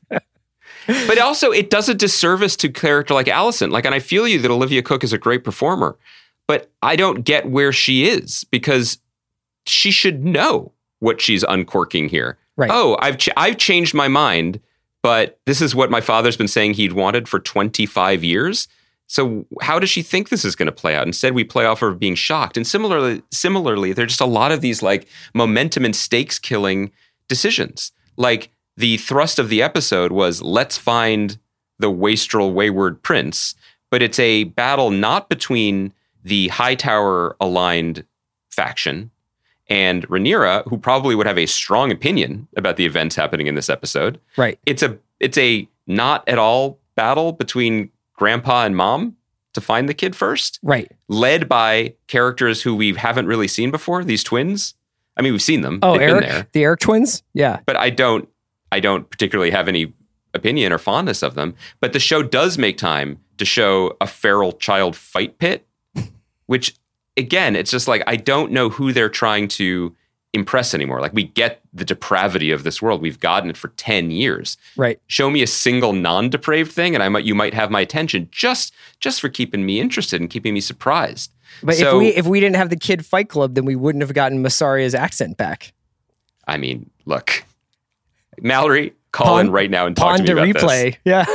But also, it does a disservice to a character like Alicent. Like, and I feel you that Olivia Cooke is a great performer, but I don't get where she is, because she should know what she's uncorking here. Right. Oh, I've ch- I've changed my mind, but this is what my father's been saying he'd wanted for twenty-five years. So how does she think this is going to play out? Instead, we play off of being shocked. And similarly, similarly, there's just a lot of these like momentum and stakes killing decisions. Like the thrust of the episode was, let's find the wastrel wayward prince. But it's a battle not between the Hightower aligned faction and Rhaenyra, who probably would have a strong opinion about the events happening in this episode. Right. It's a it's a not at all battle between Grandpa and Mom to find the kid first. Right. Led by characters who we haven't really seen before, these twins. I mean, we've seen them. Oh, They've Eric, been there. the Eric twins? Yeah. But I don't I don't particularly have any opinion or fondness of them. But the show does make time to show a feral child fight pit, which, again, it's just like, I don't know who they're trying to impress anymore. Like, we get the depravity of this world. We've gotten it for ten years. Right. Show me a single non-depraved thing, and I might you might have my attention just just for keeping me interested and keeping me surprised. But so, if we if we didn't have the Kid Fight Club, then we wouldn't have gotten Masaria's accent back. I mean, look, Mallory, call Pawn, in right now and talk to me to about replay. This. Yeah.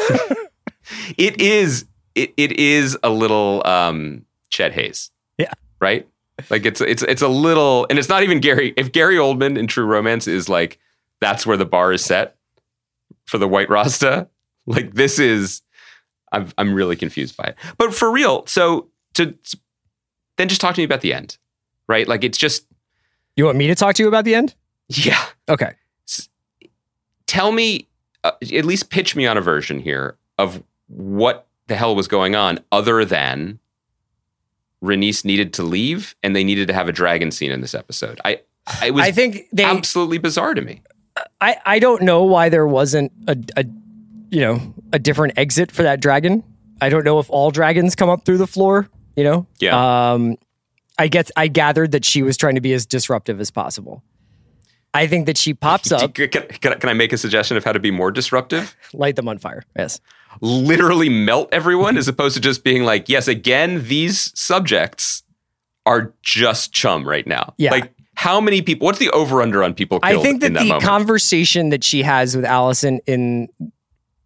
it is it, it is a little um, Chet Hayes. Yeah. Right? Like it's it's it's a little, and it's not even Gary. If Gary Oldman in True Romance is like, that's where the bar is set for the White Rasta, like this is, I'm I'm really confused by it. But for real, so to then just talk to me about the end, right? Like it's just. You want me to talk to you about the end? Yeah. Okay. Tell me, uh, at least pitch me on a version here of what the hell was going on, other than Rhaenys needed to leave and they needed to have a dragon scene in this episode. I, I was I think they, absolutely bizarre to me. I, I don't know why there wasn't a, a, you know, a different exit for that dragon. I don't know if all dragons come up through the floor, you know? Yeah. Um, I get, I gathered that she was trying to be as disruptive as possible. I think that she pops up. Can, can, can I make a suggestion of how to be more disruptive? Light them on fire. Yes. Literally melt everyone, as opposed to just being like, yes, again, these subjects are just chum right now. Yeah. Like, how many people, what's the over under on people killed I think that, in that the moment? Conversation that she has with Alicent in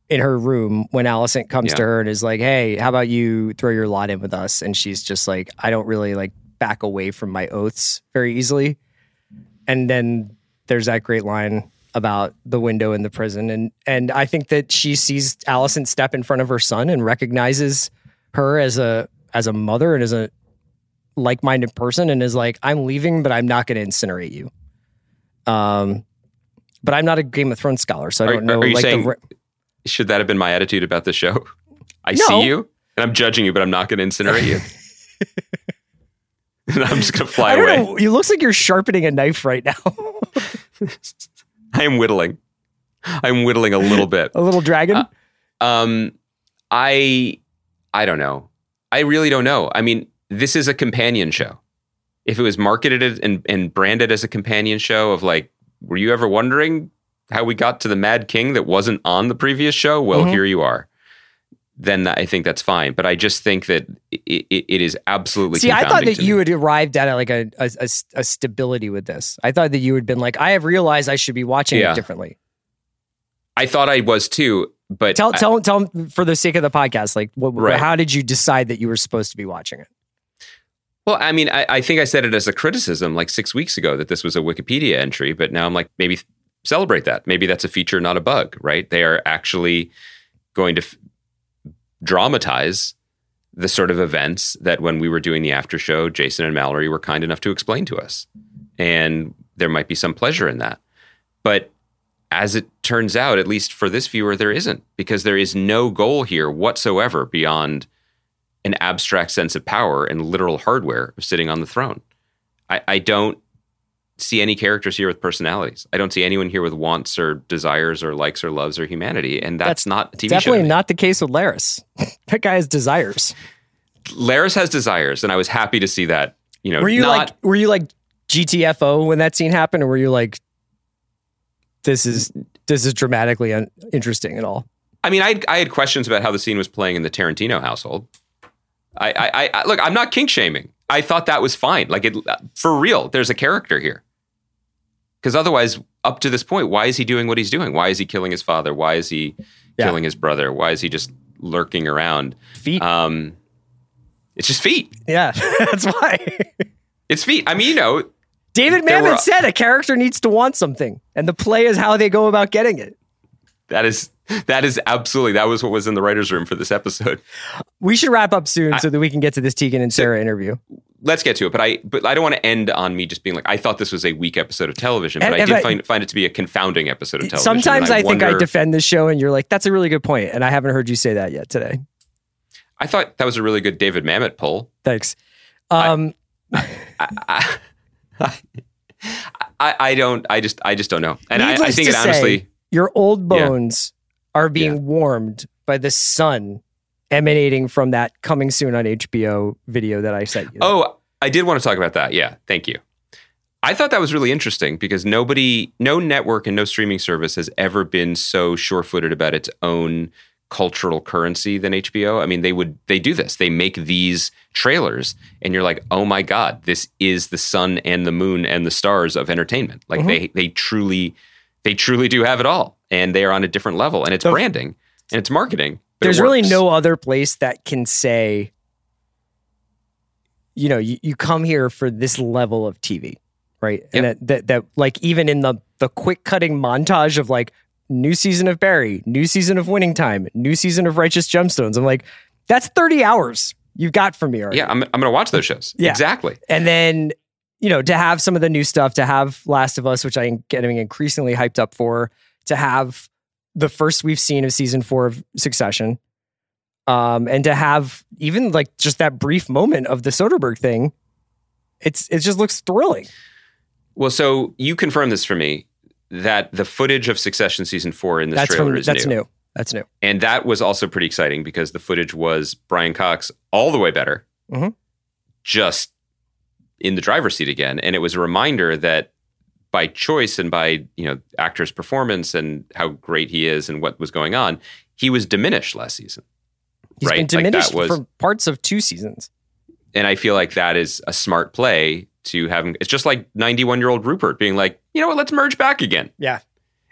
in her room when Alicent comes Yeah. to her and is like, hey, how about you throw your lot in with us? And she's just like, I don't really like back away from my oaths very easily. And then there's that great line about the window in the prison. And and I think that she sees Alicent step in front of her son and recognizes her as a as a mother and as a like-minded person and is like, I'm leaving, but I'm not going to incinerate you. Um, but I'm not a Game of Thrones scholar, so I Are, don't know. are you like saying, the, should that have been my attitude about the show? I No. see you and I'm judging you, but I'm not going to incinerate you. And I'm just going to fly I don't away. know. It looks like you're sharpening a knife right now. I am whittling. I'm whittling a little bit. A little dragon. Uh, Um, I, I don't know. I really don't know. I mean, this is a companion show. If it was marketed as- and, and branded as a companion show of like, were you ever wondering how we got to the Mad King that wasn't on the previous show? Well, Mhm. here you are. Then I think that's fine. But I just think that it, it, it is absolutely See, I thought confounding that to you me. had arrived at like a, a, a, a stability with this. I thought that you had been like, I have realized I should be watching Yeah. it differently. I thought I was too, but Tell, I- tell, tell them for the sake of the podcast, like, what, Right. how did you decide that you were supposed to be watching it? Well, I mean, I, I think I said it as a criticism like six weeks ago that this was a Wikipedia entry, but now I'm like, maybe celebrate that. Maybe that's a feature, not a bug, right? They are actually going to f- dramatize the sort of events that when we were doing the after show, Jason and Mallory were kind enough to explain to us. And there might be some pleasure in that. But as it turns out, at least for this viewer, there isn't, because there is no goal here whatsoever beyond an abstract sense of power and literal hardware of sitting on the throne. I, I don't see any characters here with personalities. I don't see anyone here with wants or desires or likes or loves or humanity. And that's, That's not a T V Definitely show. to me. not the case with Laris. That guy has desires. Laris has desires, and I was happy to see that. You know, Were you not, like, were you like G T F O when that scene happened, or were you like, this is this is dramatically un- interesting at all? I mean, I I had questions about how the scene was playing in the Tarantino household. I, I, I look, I'm not kink shaming. I thought that was fine. Like, it, for real, there's a character here. Because otherwise, up to this point, why is he doing what he's doing? Why is he killing his father? Why is he Yeah. killing his brother? Why is he just lurking around? Feet. Um, it's just feet. Yeah, that's why. It's feet. I mean, you know, David There Mamet were- said a character needs to want something, and the play is how they go about getting it. that is that is absolutely, that was what was in the writer's room for this episode. We should wrap up soon I- so that we can get to this Tegan and Sarah interview. Let's get to it, but I but I don't want to end on me just being like, I thought this was a weak episode of television, but And- I and did I- find find it to be a confounding episode of television. Sometimes and I, think I wonder- defend this show, and you're like, "That's a really good point," and I haven't heard you say that yet today. I thought that was a really good David Mamet pull. Thanks. Um, I, I, I, I don't. I just. I just don't know. And I, I needless think to it honestly. say, your old Yeah. bones are being Yeah. warmed by the sun emanating from that coming soon on H B O video that I sent you. Oh, I did want to talk about that. Yeah, thank you. I thought that was really interesting because nobody, no network and no streaming service has ever been so sure-footed about its own cultural currency than H B O. I mean, they would, they do this. They make these trailers and you're like, oh my God, this is the sun and the moon and the stars of entertainment. Like Mhm. they, they truly, they truly do have it all. And they are on a different level, and it's So- branding and it's marketing. but it There's really works. no other place that can say, you know, you, you come here for this level of T V, right? And Yep. that, that, that, like, even in the, the quick cutting montage of like new season of Barry, new season of Winning Time, new season of Righteous Gemstones, I'm like, that's thirty hours you've got from me already. Yeah, I'm, I'm going to watch those shows. Yeah. Exactly. And then, you know, to have some of the new stuff, to have Last of Us, which I'm getting increasingly hyped up for, to have the first we've seen of season four of Succession, um, and to have even like just that brief moment of the Soderbergh thing, it's it just looks thrilling. Well, so you confirmed this for me that the footage of Succession season four in this That's trailer from is that's new. new. That's new. And that was also pretty exciting because the footage was Brian Cox all the way better, Mhm. just in the driver's seat again. And it was a reminder that by choice and by, you know, actor's performance and how great he is and what was going on, he was diminished last season. He's Right, been like that diminished was- for parts of two seasons. And I feel like that is a smart play to have him. It's just like ninety-one-year-old Rupert being like, you know what, let's merge back again. Yeah.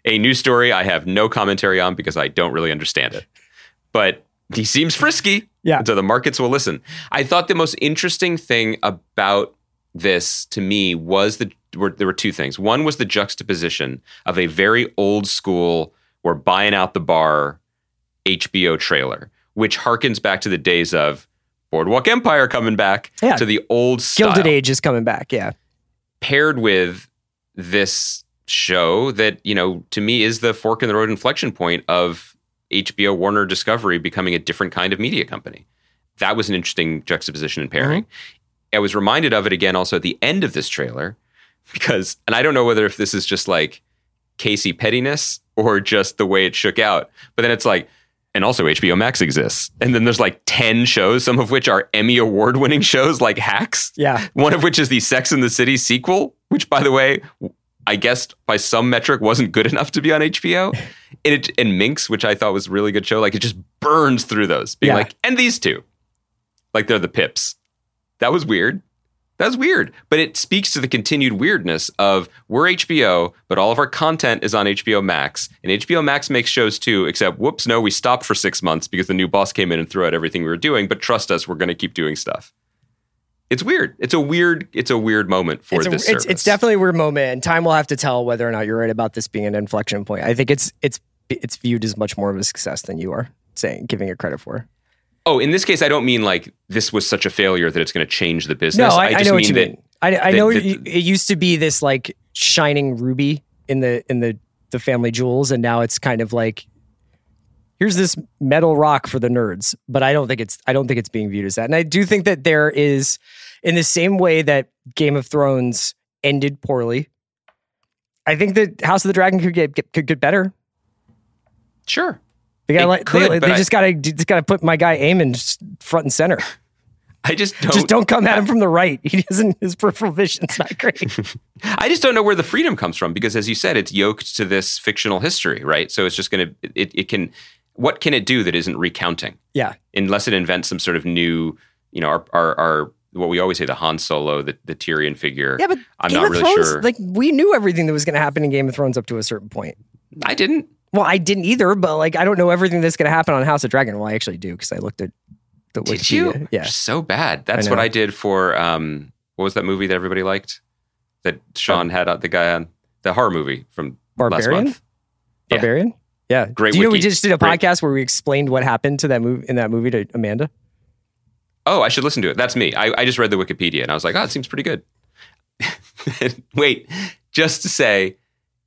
A news story I have no commentary on because I don't really understand it. But he seems frisky. Yeah. And so the markets will listen. I thought the most interesting thing about this to me was the were, there were two things. One was the juxtaposition of a very old school, we're buying out the bar H B O trailer, which harkens back to the days of Boardwalk Empire coming back yeah. to the old style. Gilded Age is coming back, yeah. Paired with this show that, you know, to me is the fork in the road inflection point of H B O Warner Discovery becoming a different kind of media company. That was an interesting juxtaposition and pairing. Mm-hmm. I was reminded of it again also at the end of this trailer because, and I don't know whether if this is just like Casey pettiness or just the way it shook out, but then it's like, and also H B O Max exists. And then there's like ten shows, some of which are Emmy award winning shows like Hacks. Yeah. One of which is the Sex and the City sequel, which by the way, I guess by some metric wasn't good enough to be on H B O. And, it, and Minx, which I thought was a really good show. Like it just burns through those being yeah. like, and these two, like they're the pips. That was weird. That was weird. But it speaks to the continued weirdness of we're H B O, but all of our content is on H B O Max. And H B O Max makes shows too, except whoops, no, we stopped for six months because the new boss came in and threw out everything we were doing. But trust us, we're going to keep doing stuff. It's weird. It's a weird, it's a weird moment for it's a, this it's, service. It's definitely a weird moment, and time will have to tell whether or not you're right about this being an inflection point. I think it's it's it's viewed as much more of a success than you are saying, giving it credit for. Oh, in this case, I don't mean like this was such a failure that it's going to change the business. No, I, I just I know mean what you that, mean. I, I that, know that, it, it used to be this like shining ruby in the in the the family jewels, and now it's kind of like here's this metal rock for the nerds. But I don't think it's I don't think it's being viewed as that. And I do think that there is, in the same way that Game of Thrones ended poorly, I think that House of the Dragon could get, get could get better. Sure. They got like could, they, they I, just got to just got to put my guy Aemon front and center. I just don't just don't come at him from the right. He doesn't. His peripheral vision's not great. I just don't know where the freedom comes from because, as you said, it's yoked to this fictional history, right? So it's just going to it. It can. What can it do that isn't recounting? Yeah. Unless it invents some sort of new, you know, our our, our what we always say, the Han Solo, the, the Tyrion figure. Yeah, but I'm Game not of really Thrones, sure. Like we knew everything that was going to happen in Game of Thrones up to a certain point. I didn't. Well, I didn't either, but like I don't know everything that's going to happen on House of Dragon. Well, I actually do because I looked at the Did Wikipedia. you? Yeah. You're so bad. That's I what know. I did for um, what was that movie that everybody liked? That Sean had uh, the guy on the horror movie from last Barbarian? month. Yeah. Barbarian? Yeah. Great Do you know we wiki. just did a Great. podcast where we explained what happened to that movie in that movie to Amanda? Oh, I should listen to it. That's me. I, I just read the Wikipedia and I was like, oh, it seems pretty good. Wait, just to say,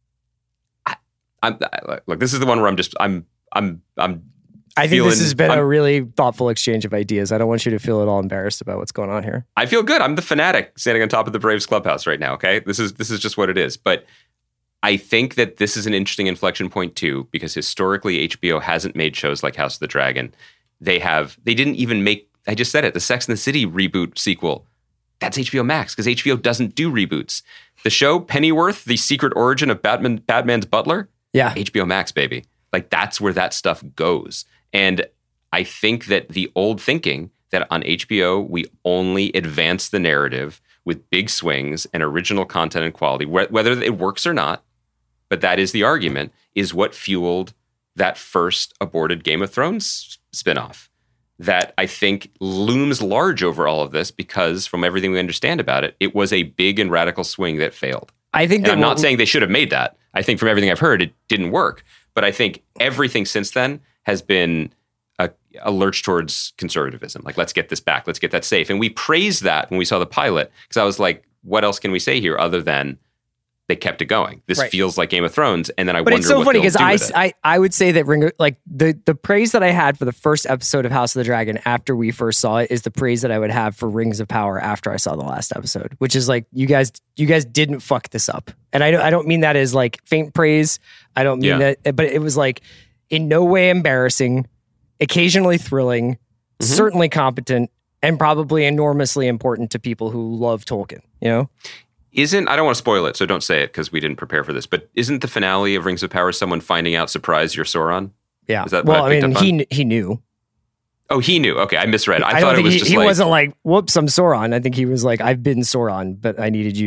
I, I'm I, look. This is the one where I'm just I'm I'm I'm. I think feeling, this has been I'm, a really thoughtful exchange of ideas. I don't want you to feel at all embarrassed about what's going on here. I feel good. I'm the fanatic standing on top of the Braves clubhouse right now. Okay, this is this is just what it is. But I think that this is an interesting inflection point too, because historically H B O hasn't made shows like House of the Dragon. They have. They didn't even make. I just said it. The Sex and the City reboot sequel. That's H B O Max because H B O doesn't do reboots. The show Pennyworth, the secret origin of Batman, Batman's butler. Yeah, H B O Max, baby. Like that's where that stuff goes. And I think that the old thinking that on H B O, we only advance the narrative with big swings and original content and quality, wh- whether it works or not, but that is the argument, is what fueled that first aborted Game of Thrones spinoff that I think looms large over all of this because from everything we understand about it, it was a big and radical swing that failed. I think And that I'm not what- saying they should have made that. I think from everything I've heard, it didn't work. But I think everything since then has been a, a lurch towards conservatism. Like, let's get this back. Let's get that safe. And we praised that when we saw the pilot because I was like, what else can we say here other than they kept it going? This Right. feels like Game of Thrones. And then I But wonder it's so what funny they'll because do I, with it. I I would say that Ring of, like the the praise that I had for the first episode of House of the Dragon after we first saw it is the praise that I would have for Rings of Power after I saw the last episode, which is like you guys you guys didn't fuck this up, and I don't I don't mean that as like faint praise. I don't mean Yeah. that, but it was like in no way embarrassing, occasionally thrilling, Mm-hmm. certainly competent, and probably enormously important to people who love Tolkien. You know. Isn't, I don't want to spoil it, so don't say it because we didn't prepare for this, but isn't the finale of Rings of Power someone finding out, surprise, you're Sauron? Yeah. Is that what well, I I picked mean, up on? he kn- he knew. Oh, he knew. Okay, I misread. I, I, thought don't it think was he, just he like, wasn't like, whoops, I'm Sauron. I think he was like, I've been Sauron, but I needed you to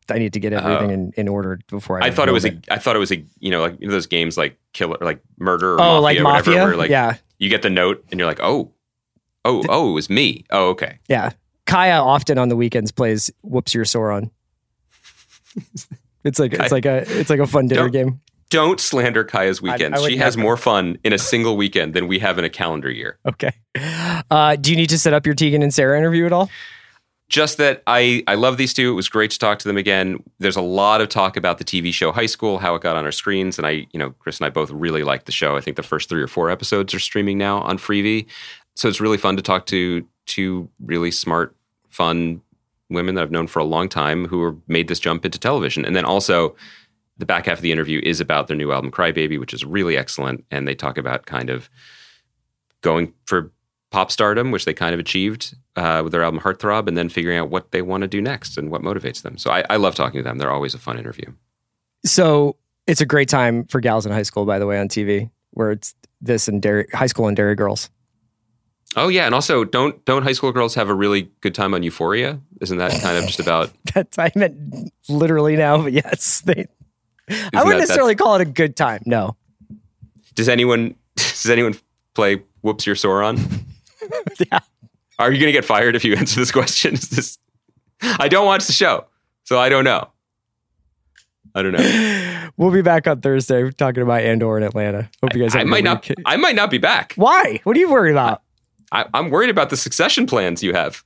I need to get everything in, in order before I. I thought it was it. a. I thought it was a. You know, like you know those games like killer, like murder. Or oh, mafia, like or mafia. whatever, where, like, yeah. You get the note and you're like, oh, oh, oh, it was me. Oh, okay. Yeah. Kaya often on the weekends plays Whoops Your Sauron. It's like it's like a it's like a fun dinner don't, game. Don't slander Kaya's weekends. I, I she has never. more fun in a single weekend than we have in a calendar year. Okay. Uh, do you need to set up your Tegan and Sarah interview at all? Just that I, I love these two. It was great to talk to them again. There's a lot of talk about the T V show High School, how it got on our screens. And I, you know, Chris and I both really liked the show. I think the first three or four episodes are streaming now on Freevee. So it's really fun to talk to two really smart, fun women that I've known for a long time who are made this jump into television. And then also the back half of the interview is about their new album, Crybaby, which is really excellent. And they talk about kind of going for pop stardom, which they kind of achieved uh, with their album Heartthrob, and then figuring out what they want to do next and what motivates them. So I, I love talking to them. They're always a fun interview. So it's a great time for gals in high school, by the way, on T V, where it's this and Dairy, high school and Dairy Girls. Oh yeah, and also don't don't high school girls have a really good time on Euphoria? Isn't that kind of just about? That I meant literally now, but yes, they. I wouldn't that, necessarily call it a good time. No. Does anyone does anyone play Whoops Your Sauron? Yeah. Are you going to get fired if you answer this question? Is this? I don't watch the show, so I don't know. I don't know. We'll be back on Thursday talking about Andor in Atlanta. Hope you guys. I, Have I a might good not. week. I might not be back. Why? What are you worried about? I, I'm worried about the succession plans you have.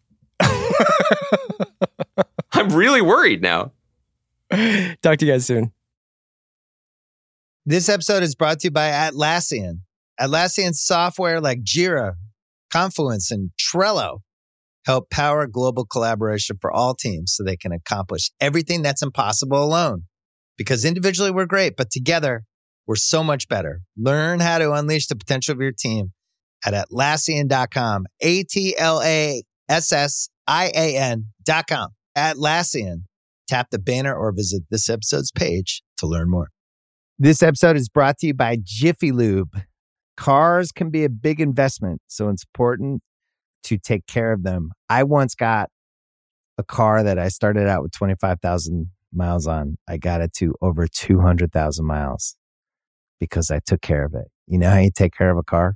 I'm really worried now. Talk to you guys soon. This episode is brought to you by Atlassian. Atlassian software like Jira, Confluence, and Trello help power global collaboration for all teams so they can accomplish everything that's impossible alone. Because individually we're great, but together we're so much better. Learn how to unleash the potential of your team at Atlassian dot com. A T L A S S I A N dot com. Atlassian. Tap the banner or visit this episode's page to learn more. This episode is brought to you by Jiffy Lube. Cars can be a big investment, so it's important to take care of them. I once got a car that I started out with twenty-five thousand miles on. I got it to over two hundred thousand miles because I took care of it. You know how you take care of a car?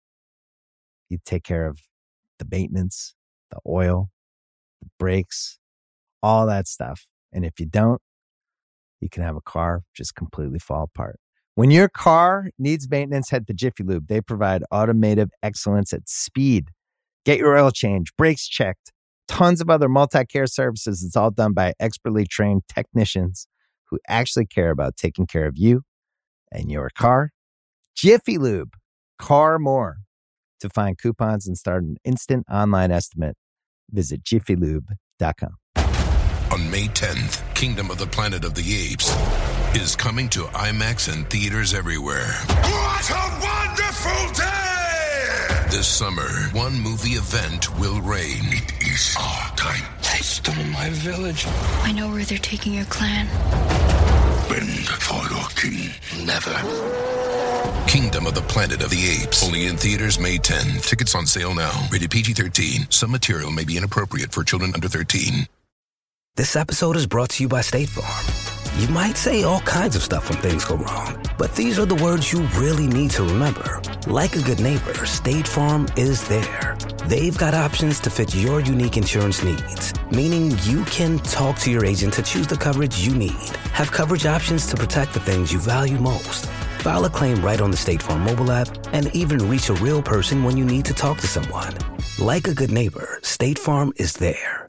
You take care of the maintenance, the oil, the brakes, all that stuff. And if you don't, you can have a car just completely fall apart. When your car needs maintenance, head to Jiffy Lube. They provide automotive excellence at speed. Get your oil change, brakes checked, tons of other multi-care services. It's all done by expertly trained technicians who actually care about taking care of you and your car. Jiffy Lube, car more. To find coupons and start an instant online estimate, visit jiffy lube dot com. On May tenth, Kingdom of the Planet of the Apes is coming to IMAX and theaters everywhere. What a wonderful day! This summer, one movie event will reign. It is our time. They stole my village. I know where they're taking your clan. Bend for your king. Never. Kingdom of the Planet of the Apes. Only in theaters May tenth. Tickets on sale now. Rated P G thirteen. Some material may be inappropriate for children under thirteen. This episode is brought to you by State Farm. You might say all kinds of stuff when things go wrong, but these are the words you really need to remember. Like a good neighbor, State Farm is there. They've got options to fit your unique insurance needs, meaning you can talk to your agent to choose the coverage you need. Have coverage options to protect the things you value most. File a claim right on the State Farm mobile app and even reach a real person when you need to talk to someone. Like a good neighbor, State Farm is there.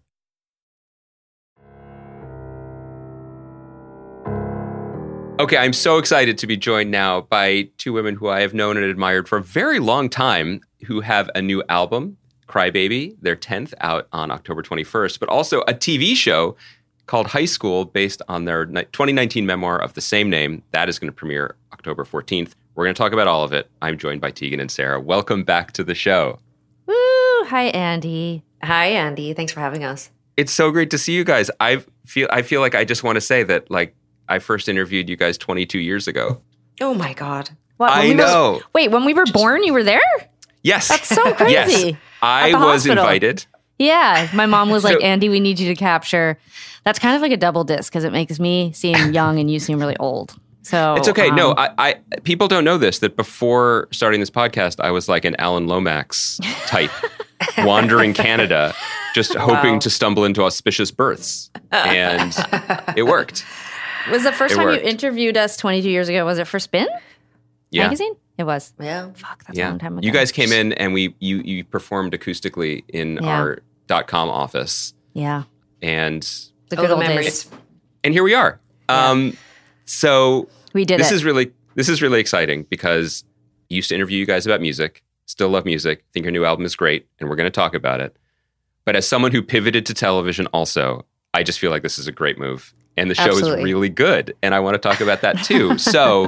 Okay, I'm so excited to be joined now by two women who I have known and admired for a very long time, who have a new album, Crybaby, their tenth, out on October twenty-first, but also a T V show called High School, based on their twenty nineteen memoir of the same name. That is going to premiere October fourteenth. We're going to talk about all of it. I'm joined by Tegan and Sarah. Welcome back to the show. Woo! Hi, Andy. Hi, Andy. Thanks for having us. It's so great to see you guys. I feel I feel like I just want to say that, like, I first interviewed you guys twenty-two years ago. Oh my God. What, I we know. Were, wait, when we were born, you were there? Yes. That's so crazy. Yes. I was hospital. invited. Yeah. My mom was like, So- Andy, we need you to capture That's kind of like a double disc because it makes me seem young and you seem really old. So it's okay. Um, no, I, I people don't know this, that before starting this podcast, I was like an Alan Lomax type, wandering Canada, just hoping Wow. to stumble into auspicious births. And it worked. Was the first It time worked. you interviewed us twenty-two years ago, was it for Spin Yeah. magazine? It was. Yeah. Fuck, that's a Yeah. long time ago. You guys came in and we you you performed acoustically in Yeah. our dot com office. Yeah. And The good the old memories. days. and here we are. Um so We did this it. is really this is really exciting because I used to interview you guys about music, still love music, think your new album is great, and we're going to talk about it. But as someone who pivoted to television also, I just feel like this is a great move. And the show Absolutely. is really good. And I want to talk about that too. So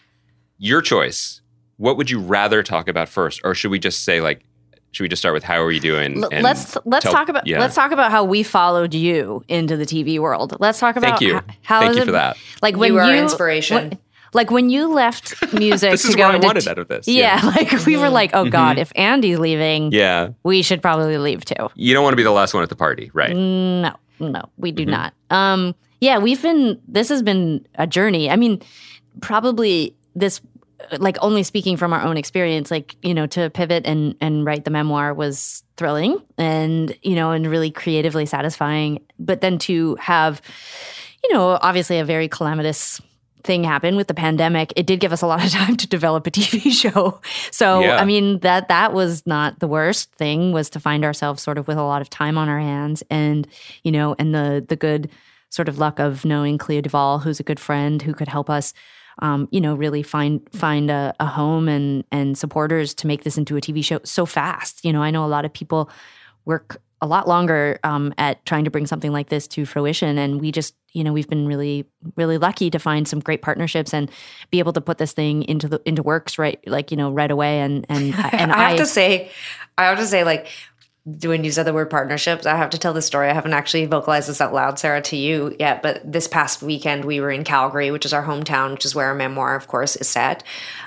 your choice. What would you rather talk about first? Or should we just say like, should we just start with how are you doing? L- and let's let's tell- talk about yeah. let's talk about how we followed you into the T V world. Let's talk about Thank you. h- how Thank is you it- for that. Like when You you, are inspiration. when- like when you left music This to is go what I into wanted t- out of this. Yeah, Yeah. like we were like, oh God, if Andy's leaving, Yeah. we should probably leave too. You don't want to be the last one at the party, right? No, no, we do Mhm. not. Um, yeah, we've been. This has been a journey. I mean, probably this, like only speaking from our own experience, like you know, to pivot and and write the memoir was thrilling and you know, and really creatively satisfying. But then to have, you know, obviously a very calamitous thing happen with the pandemic, it did give us a lot of time to develop a T V show. So, Yeah. I mean, that that was not the worst thing, was to find ourselves sort of with a lot of time on our hands and, you know, and the the good sort of luck of knowing Clea Duvall, who's a good friend who could help us, um, you know, really find find a, a home and and supporters to make this into a T V show so fast. You know, I know a lot of people work a lot longer um, at trying to bring something like this to fruition. And we just, you know, we've been really, really lucky to find some great partnerships and be able to put this thing into the into works right, like you know, right away. And and and I have I to say, I have to say, like, when you said the word partnerships, I have to tell this story. I haven't actually vocalized this out loud, Sarah, to you yet, but this past weekend we were in Calgary, which is our hometown, which is where our memoir, of course, is set.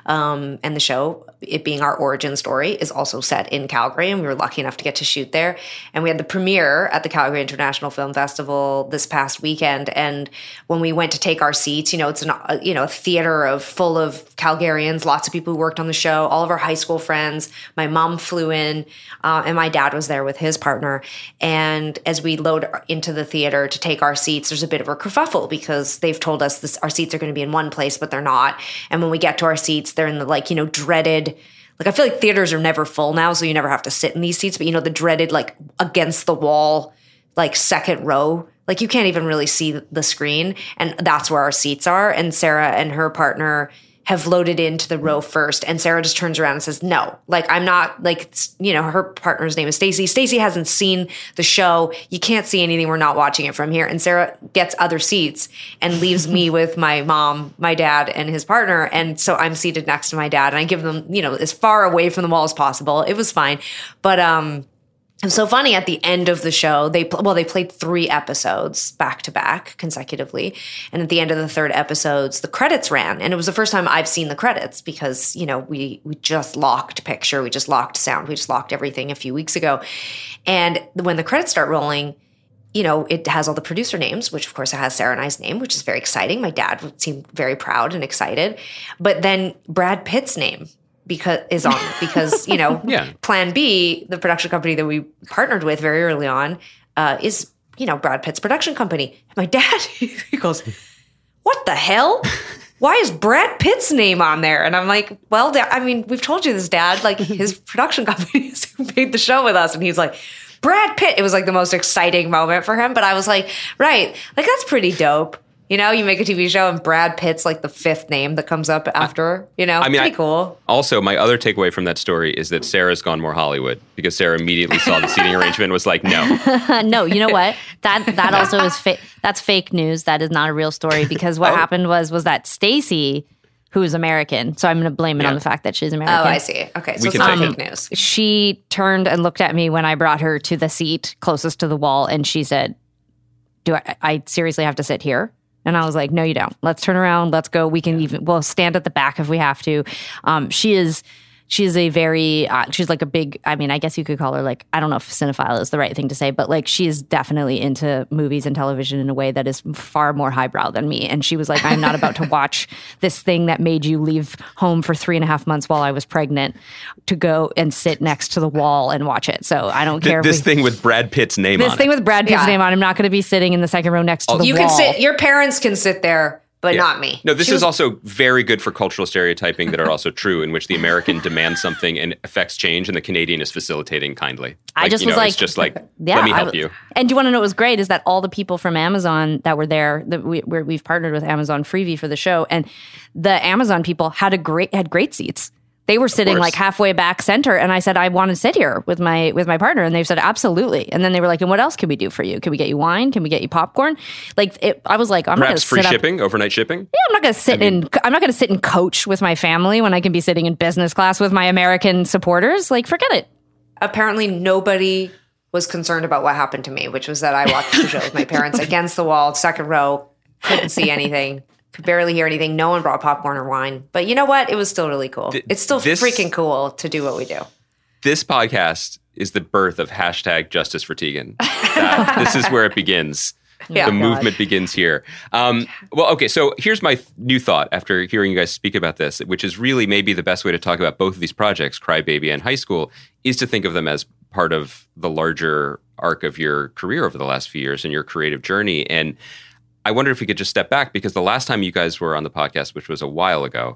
Um, and the show, it being our origin story, is also set in Calgary, and we were lucky enough to get to shoot there. And we had the premiere at the Calgary International Film Festival this past weekend. And when we went to take our seats, you know, it's an, uh, you know, a theater of full of Calgarians, lots of people who worked on the show, all of our high school friends. My mom flew in, uh, and my dad was there with his partner. And as we load into the theater to take our seats, there's a bit of a kerfuffle because they've told us this, our seats are going to be in one place, but they're not. And when we get to our seats, they're in the, like, you know, dreaded, like, I feel like theaters are never full now, so you never have to sit in these seats, but you know, the dreaded, like, against the wall, like, second row. Like, you can't even really see the screen. And that's where our seats are. And Sarah and her partner have loaded into the row first. And Sarah just turns around and says, no, like, I'm not, like, you know, her partner's name is Stacy. Stacy hasn't seen the show. You can't see anything. We're not watching it from here. And Sarah gets other seats and leaves me with my mom, my dad, and his partner. And so I'm seated next to my dad, and I give them, you know, as far away from the wall as possible. It was fine. But, um, it was so funny at the end of the show. They well, they played three episodes back to back consecutively, and at the end of the third episodes, the credits ran, and it was the first time I've seen the credits because you know we we just locked picture, we just locked sound, we just locked everything a few weeks ago, and when the credits start rolling, you know it has all the producer names, which of course it has Sarah and I's name, which is very exciting. My dad would seem very proud and excited, but then Brad Pitt's name. Because is on because you know Yeah. Plan B, the production company that we partnered with very early on, uh, is you know Brad Pitt's production company. And my dad he goes, "What the hell? Why is Brad Pitt's name on there?" And I'm like, "Well, da- I mean, we've told you this, Dad. Like his production company is who made the show with us." And he's like, "Brad Pitt." It was like the most exciting moment for him. But I was like, "Right, like that's pretty dope." You know, you make a T V show and Brad Pitt's like the fifth name that comes up after, you know, I mean, pretty I- cool. Also, my other takeaway from that story is that Sarah's gone more Hollywood because Sarah immediately saw the seating arrangement and was like, no. no, you know what? That that also is fa- that's fake news. That is not a real story because what Oh. happened was was that Stacy, who is American, so I'm going to blame it Yeah. on the fact that she's American. Oh, I see. Okay, so We it's can not take fake it. news. She turned and looked at me when I brought her to the seat closest to the wall, and she said, "Do I, I seriously have to sit here?" And I was like, "No, you don't. Let's turn around. Let's go. We can even we'll stand at the back if we have to." Um, she is She is a very, uh, she's like a big, I mean, I guess you could call her like, I don't know if cinephile is the right thing to say, but like she is definitely into movies and television in a way that is far more highbrow than me. And she was like, I'm not about to watch this thing that made you leave home for three and a half months while I was pregnant to go and sit next to the wall and watch it. So I don't care. Th- if this we, thing with Brad Pitt's name this on thing it. with Brad Pitt's Yeah. name on. I'm not going to be sitting in the second row next to the You wall. can sit, your parents can sit there, but Yeah. not me. No, this She is was- also very good for cultural stereotyping that are also true, in which the American demands something and affects change, and the Canadian is facilitating kindly. I Like, just you was know, like, it's just like, yeah, let me I help w- you. And do you want to know what was great is that all the people from Amazon that were there, that we, we're, we've partnered with Amazon Freevee for the show, and the Amazon people had a great had great seats. They were sitting course. like halfway back center, and I said, I want to sit here with my with my partner, and they said, absolutely. And then they were like, and what else can we do for you? Can we get you wine? Can we get you popcorn? Like, it, I was like, I'm Perhaps not free going to sit shipping, overnight shipping. Yeah, I'm not going to sit in. I'm not going to sit and coach with my family when I can be sitting in business class with my American supporters. Like, forget it. Apparently nobody was concerned about what happened to me, which was that I watched the show with my parents against the wall, second row, couldn't see anything, could barely hear anything. No one brought popcorn or wine. But you know what? It was still really cool. Th- it's still this- freaking cool to do what we do. This podcast is the birth of hashtag Justice for Tegan. That, this is where it begins. Yeah. the God. movement begins here. Um, well, okay, so here's my th- new thought after hearing you guys speak about this, which is really maybe the best way to talk about both of these projects, Crybaby and High School, is to think of them as part of the larger arc of your career over the last few years and your creative journey. And I wonder if we could just step back, because the last time you guys were on the podcast, which was a while ago,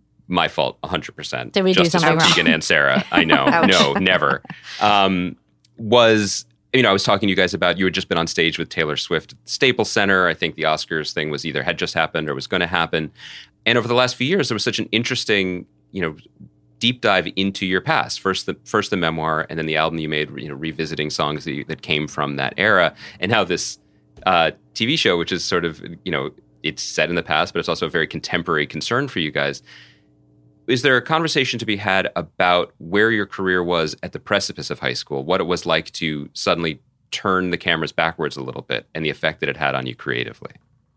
my fault, one hundred percent. Did we do Justice something for wrong? Tegan and Sarah. I know. Ouch. No, never. Um, was, you know, I was talking to you guys about, you had just been on stage with Taylor Swift at Staples Center. I think the Oscars thing was either had just happened or was going to happen. And over the last few years, there was such an interesting, you know, deep dive into your past. First the first the memoir, and then the album you made, you know, revisiting songs that, you, that came from that era, and how this uh, T V show, which is sort of, you know, it's set in the past, but it's also a very contemporary concern for you guys. Is there a conversation to be had about where your career was at the precipice of high school, what it was like to suddenly turn the cameras backwards a little bit, and the effect that it had on you creatively?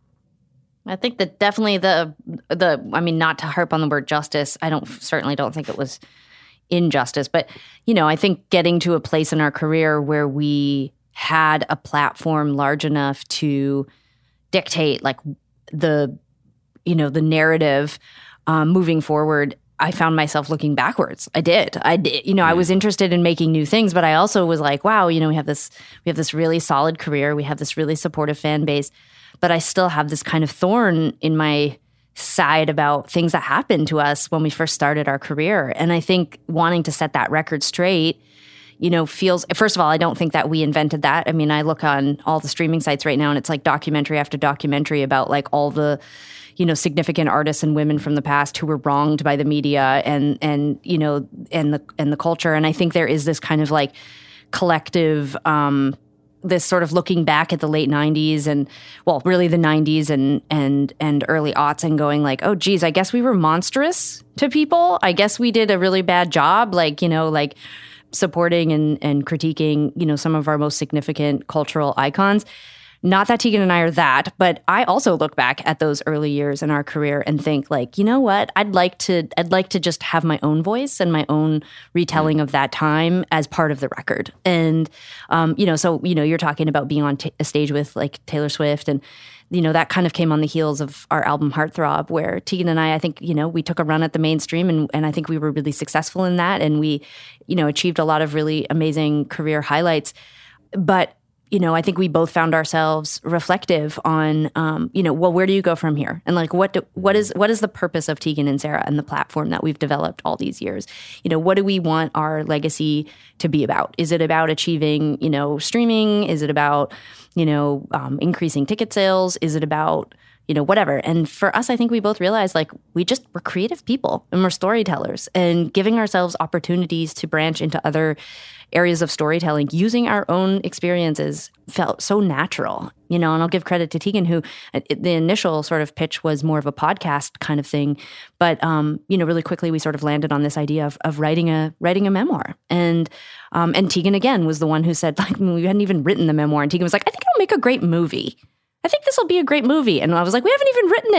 I think that definitely the the I mean, not to harp on the word justice, I don't certainly don't think it was injustice, but you know, I think getting to a place in our career where we had a platform large enough to dictate like the you know the narrative um, moving forward, I found myself looking backwards. I did. I did. You know, I was interested in making new things, but I also was like, wow, you know, we have this we have this really solid career, we have this really supportive fan base, but I still have this kind of thorn in my side about things that happened to us when we first started our career. And I think wanting to set that record straight, you know, feels, first of all, I don't think that we invented that. I mean, I look on all the streaming sites right now and it's like documentary after documentary about like all the, you know, significant artists and women from the past who were wronged by the media and, and, you know, and the, and the culture. And I think there is this kind of like collective, um, this sort of looking back at the late nineties and, well, really the nineties and and and early aughts and going like, oh, geez, I guess we were monstrous to people. I guess we did a really bad job, like, you know, like supporting and, and critiquing, you know, some of our most significant cultural icons. Not that Tegan and I are that, but I also look back at those early years in our career and think like, you know what? I'd like to I'd like to just have my own voice and my own retelling of that time as part of the record. And um, you know, so you know, you're talking about being on t- a stage with like Taylor Swift, and you know, that kind of came on the heels of our album Heartthrob, where Tegan and I, I think, you know, we took a run at the mainstream, and and I think we were really successful in that, and we, you know, achieved a lot of really amazing career highlights. But you know, I think we both found ourselves reflective on, um, you know, well, where do you go from here? And like, what do, what is what is the purpose of Tegan and Sarah and the platform that we've developed all these years? You know, what do we want our legacy to be about? Is it about achieving, you know, streaming? Is it about, you know, um, increasing ticket sales? Is it about, you know, whatever? And for us, I think we both realized like we just, we're creative people and we're storytellers, and giving ourselves opportunities to branch into other areas of storytelling using our own experiences felt so natural, you know. And I'll give credit to Tegan, who it, the initial sort of pitch was more of a podcast kind of thing, but um, you know, really quickly we sort of landed on this idea of of writing a writing a memoir. And um, and Tegan again was the one who said, like, we hadn't even written the memoir, and Tegan was like, I think it'll make a great movie. I think this will be a great movie. And I was like, we haven't even written it.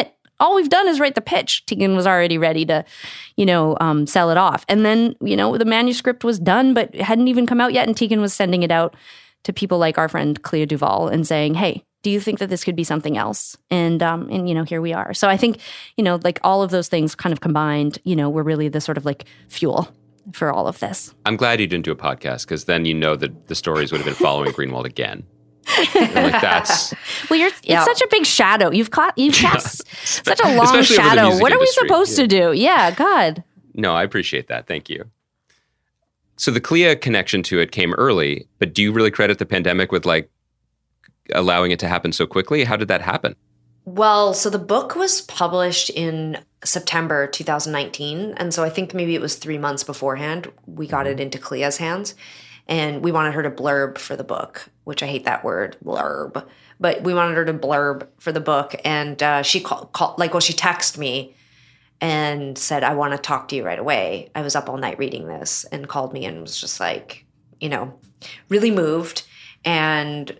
all we've done is write the pitch. Tegan was already ready to, you know, um, sell it off. And then, you know, the manuscript was done, but it hadn't even come out yet. And Tegan was sending it out to people like our friend Clea Duvall and saying, hey, do you think that this could be something else? And, um, and you know, here we are. So I think, you know, like all of those things kind of combined, you know, were really the sort of like fuel for all of this. I'm glad you didn't do a podcast because then you know that the stories would have been following Greenwald again. Like that's well, you're it's yeah. such a big shadow. You've caught you've cast such a long Especially over the shadow. music What are we industry. supposed Yeah. to do? Yeah, God. No, I appreciate that. Thank you. So the Clea connection to it came early, but do you really credit the pandemic with like allowing it to happen so quickly? How did that happen? Well, so the book was published in September two thousand nineteen. And so I think maybe it was three months beforehand we got it into Clea's hands. And we wanted her to blurb for the book, which I hate that word, blurb. But we wanted her to blurb for the book. And uh, she called, call, like, well, she texted me and said, I want to talk to you right away. I was up all night reading this, and called me and was just like, you know, really moved, and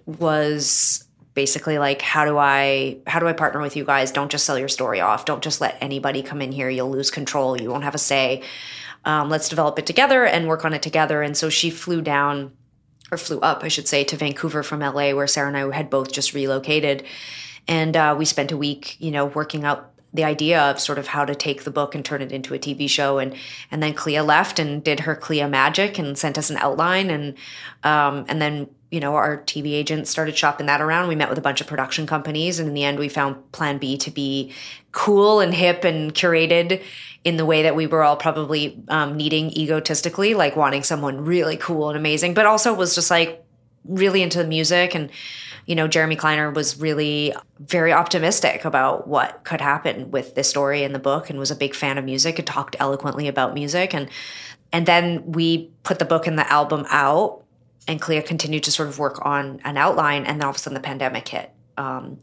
was basically like, how do I how do I partner with you guys? Don't just sell your story off. Don't just let anybody come in here. You'll lose control. You won't have a say. Um, let's develop it together and work on it together. And so she flew down, or flew up, I should say, to Vancouver from L A, where Sarah and I had both just relocated. And uh, we spent a week, you know, working out the idea of sort of how to take the book and turn it into a T V show. And and then Clea left and did her Clea magic and sent us an outline. And um, and then, you know, our T V agent started shopping that around. We met with a bunch of production companies. And in the end, we found Plan B to be cool and hip and curated in the way that we were all probably um, needing egotistically, like wanting someone really cool and amazing, but also was just like really into the music. And, you know, Jeremy Kleiner was really very optimistic about what could happen with this story in the book, and was a big fan of music and talked eloquently about music. And and then we put the book and the album out, and Clea continued to sort of work on an outline, and then all of a sudden the pandemic hit. Um,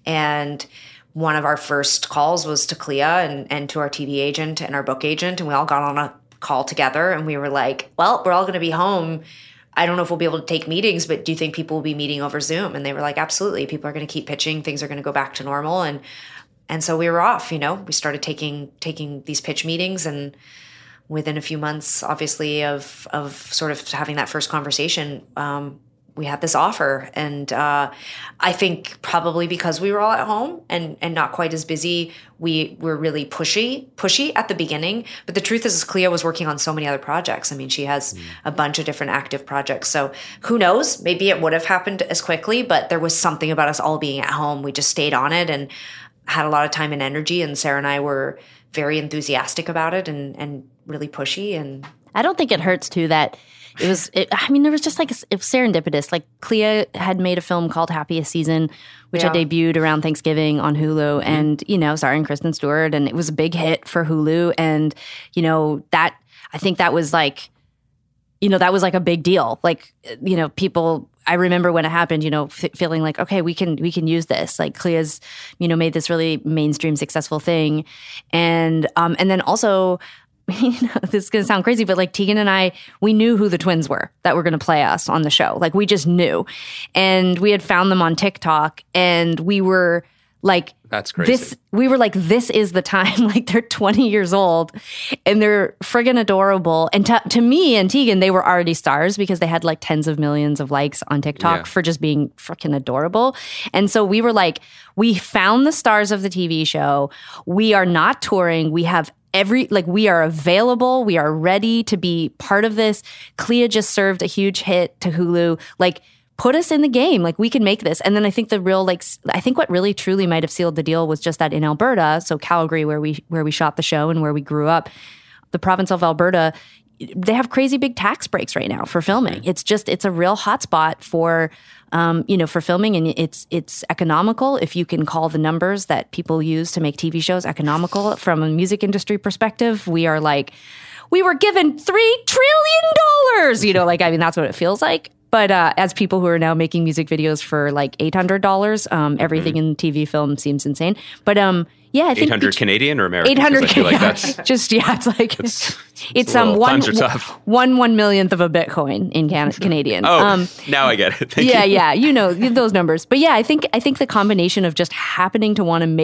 and one of our first calls was to Clea and, and to our T V agent and our book agent, and we all got on a call together, and we were like, well, we're all going to be home. I don't know if we'll be able to take meetings, but do you think people will be meeting over Zoom? And they were like, absolutely. People are going to keep pitching. Things are going to go back to normal. And and so we were off, you know. We started taking taking these pitch meetings, and within a few months, obviously, of of sort of having that first conversation, um, we had this offer. And uh, I think probably because we were all at home and and not quite as busy, we were really pushy, pushy at the beginning. But the truth is, Clea was working on so many other projects. I mean, she has mm. a bunch of different active projects. So who knows? Maybe it would have happened as quickly, but there was something about us all being at home. We just stayed on it and had a lot of time and energy. And Sarah and I were very enthusiastic about it and and really pushy. And I don't think it hurts too that it was, it, I mean, there was just like, a, it was serendipitous. Like Clea had made a film called Happiest Season, which yeah. I debuted around Thanksgiving on Hulu, mm-hmm. and, you know, starring Kristen Stewart, and it was a big hit for Hulu. And, you know, that, I think that was like, you know, that was like a big deal. Like, you know, people, I remember when it happened, you know, f- feeling like, okay, we can, we can use this. Like Clea's, you know, made this really mainstream successful thing. And, um, and then also, you know, this is going to sound crazy, but like Tegan and I, we knew who the twins were that were going to play us on the show. Like we just knew. And we had found them on TikTok, and we were like, that's crazy. This, we were like, this is the time. Like they're twenty years old and they're friggin' adorable. And to, to me and Tegan, they were already stars because they had like tens of millions of likes on TikTok yeah. for just being freaking adorable. And so we were like, we found the stars of the T V show. We are not touring. We have Every like we are available, we are ready to be part of this. Clea just served a huge hit to Hulu. Like, put us in the game. Like, we can make this. And then I think the real like I think what really truly might have sealed the deal was just that in Alberta, so Calgary, where we where we shot the show and where we grew up, the province of Alberta, they have crazy big tax breaks right now for filming. It's just it's a real hotspot for. Um, you know, for filming, and it's it's economical if you can call the numbers that people use to make T V shows economical. From a music industry perspective, we are like, we were given three trillion dollars. You know, like I mean, that's what it feels like. But uh, as people who are now making music videos for like eight hundred dollars, um, everything mm-hmm. in T V film seems insane. But um, yeah, I think eight hundred Canadian or American? eight hundred Canadian. Like that's just yeah, it's like it's, it's, it's um one one one millionth of a Bitcoin in can- Canadian. Oh, um, now I get it. Thank yeah, you. yeah, you know those numbers. But yeah, I think I think the combination of just happening to want to make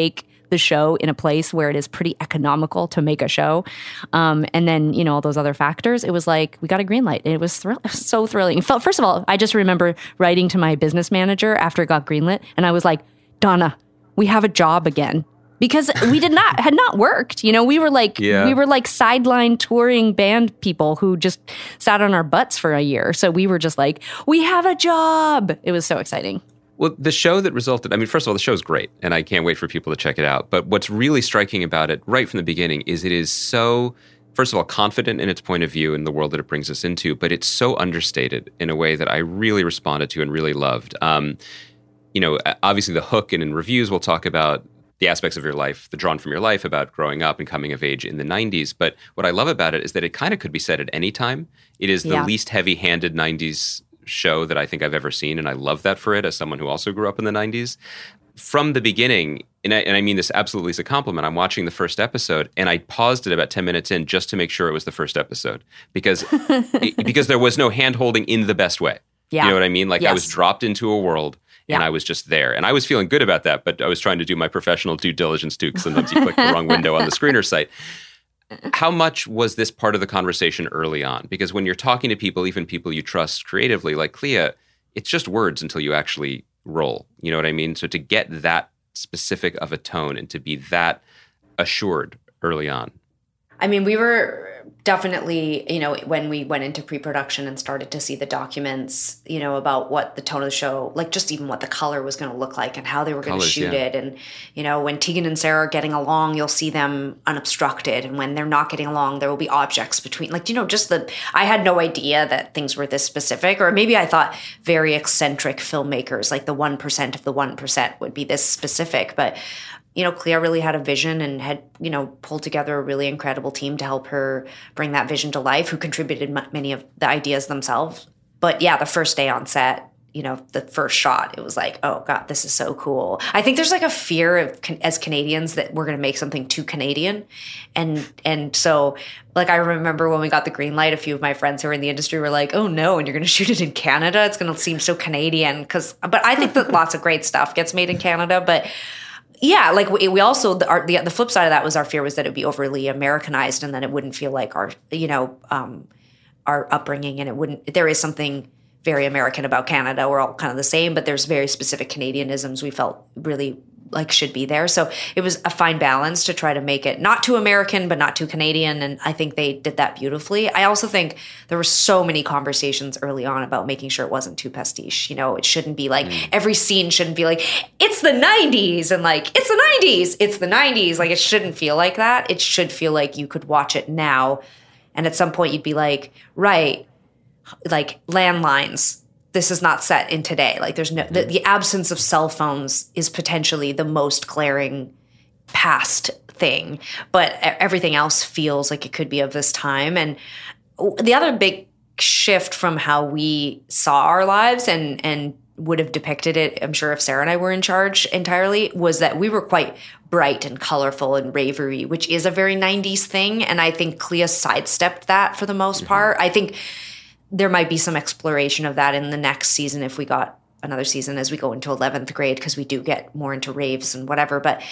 the show in a place where it is pretty economical to make a show. Um, and then, you know, all those other factors, it was like, we got a green light. And it was, thrill- it was so thrilling. It felt, first of all, I just remember writing to my business manager after it got greenlit. And I was like, Donna, we have a job again. Because we did not, had not worked. You know, we were like, yeah. we were like sideline touring band people who just sat on our butts for a year. So we were just like, we have a job. It was so exciting. Well, the show that resulted, I mean, first of all, the show's great, and I can't wait for people to check it out. But what's really striking about it right from the beginning is it is so, first of all, confident in its point of view and the world that it brings us into, but it's so understated in a way that I really responded to and really loved. Um, you know, obviously the hook, and in reviews we'll talk about the aspects of your life, the drawn from your life about growing up and coming of age in the nineties. But what I love about it is that it kind of could be said at any time. It is the Yeah. least heavy-handed nineties show that I think I've ever seen, and I love that for it as someone who also grew up in the nineties. From the beginning, and I, and I mean this absolutely as a compliment, I'm watching the first episode, and I paused it about ten minutes in just to make sure it was the first episode, because it, because there was no hand-holding in the best way. Yeah. You know what I mean? Like Yes. I was dropped into a world, and Yeah. I was just there. And I was feeling good about that, but I was trying to do my professional due diligence too, because sometimes you click the wrong window on the screener site. How much was this part of the conversation early on? Because when you're talking to people, even people you trust creatively, like Clea, it's just words until you actually roll. You know what I mean? So to get that specific of a tone and to be that assured early on. I mean, we were definitely, you know, when we went into pre-production and started to see the documents, you know, about what the tone of the show, like just even what the color was going to look like and how they were going to shoot yeah. it. And, you know, when Tegan and Sarah are getting along, you'll see them unobstructed. And when they're not getting along, there will be objects between, like, you know, just the, I had no idea that things were this specific, or maybe I thought very eccentric filmmakers, like the one percent of the one percent would be this specific. But you know, Clea really had a vision and had, you know, pulled together a really incredible team to help her bring that vision to life, who contributed m- many of the ideas themselves. But yeah, the first day on set, you know, the first shot, it was like, oh God, this is so cool. I think there's like a fear of as Canadians that we're going to make something too Canadian. And, and so like, I remember when we got the green light, a few of my friends who are in the industry were like, oh no, and you're going to shoot it in Canada. It's going to seem so Canadian. Cause, but I think that lots of great stuff gets made in Canada, but yeah, like we, we also the, our, the the flip side of that was our fear was that it would be overly Americanized, and then it wouldn't feel like our you know um, our upbringing, and it wouldn't. There is something very American about Canada. We're all kind of the same, but there's very specific Canadianisms we felt really like should be there. So it was a fine balance to try to make it not too American, but not too Canadian. And I think they did that beautifully. I also think there were so many conversations early on about making sure it wasn't too pastiche. You know, it shouldn't be like, mm. every scene shouldn't be like, it's the nineties and like, it's the nineties, it's the nineties. Like it shouldn't feel like that. It should feel like you could watch it now. And at some point you'd be like, right, like landlines, this is not set in today. Like there's no, the, the absence of cell phones is potentially the most glaring past thing, but everything else feels like it could be of this time. And the other big shift from how we saw our lives and, and would have depicted it, I'm sure if Sarah and I were in charge entirely, was that we were quite bright and colorful and ravery, which is a very nineties thing. And I think Clea sidestepped that for the most mm-hmm. part. I think there might be some exploration of that in the next season if we got another season as we go into eleventh grade, because we do get more into raves and whatever. But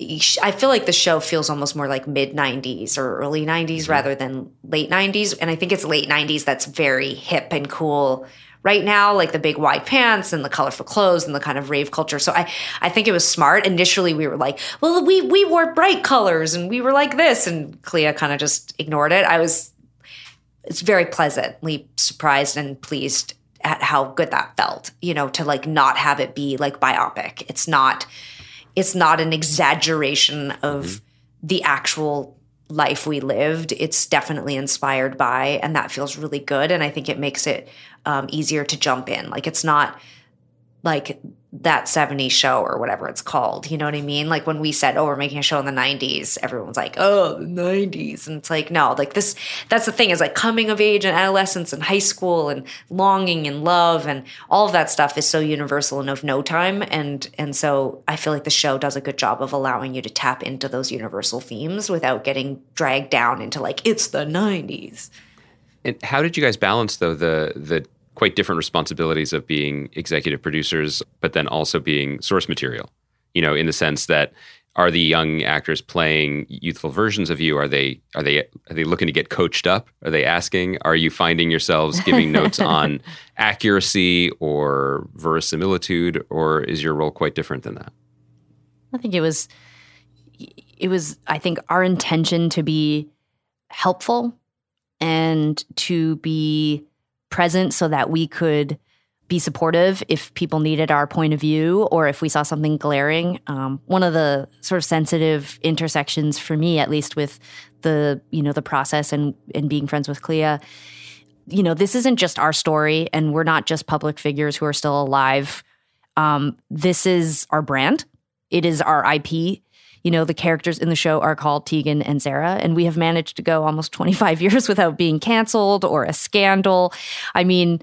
I feel like the show feels almost more like mid nineties or early nineties mm-hmm. rather than late nineties. And I think it's late nineties that's very hip and cool right now, like the big wide pants and the colorful clothes and the kind of rave culture. So I, I think it was smart. Initially, we were like, well, we we wore bright colors and we were like this. And Clea kind of just ignored it. I was it's very pleasantly surprised and pleased at how good that felt, you know, to like not have it be like biopic. It's not, it's not an exaggeration of mm-hmm. the actual life we lived. It's definitely inspired by, and that feels really good. And I think it makes it um, easier to jump in. Like it's not like that seventies show or whatever it's called. You know what I mean? Like when we said, oh, we're making a show in the nineties, everyone's like, oh, the nineties. And it's like, no, like this, that's the thing is like coming of age and adolescence and high school and longing and love and all of that stuff is so universal and of no time. And, and so I feel like the show does a good job of allowing you to tap into those universal themes without getting dragged down into like, it's the nineties. And how did you guys balance though, the, the, quite different responsibilities of being executive producers, but then also being source material, you know, in the sense that are the young actors playing youthful versions of you? Are they are they are they looking to get coached up? Are they asking? Are you finding yourselves giving notes on accuracy or verisimilitude, or is your role quite different than that? I think it was it was I think our intention to be helpful and to be present so that we could be supportive if people needed our point of view or if we saw something glaring. Um, one of the sort of sensitive intersections for me, at least with the, you know, the process and, and being friends with Clea, you know, this isn't just our story and we're not just public figures who are still alive. Um, this is our brand. It is our I P. You know, the characters in the show are called Tegan and Sarah, and we have managed to go almost twenty-five years without being canceled or a scandal. I mean,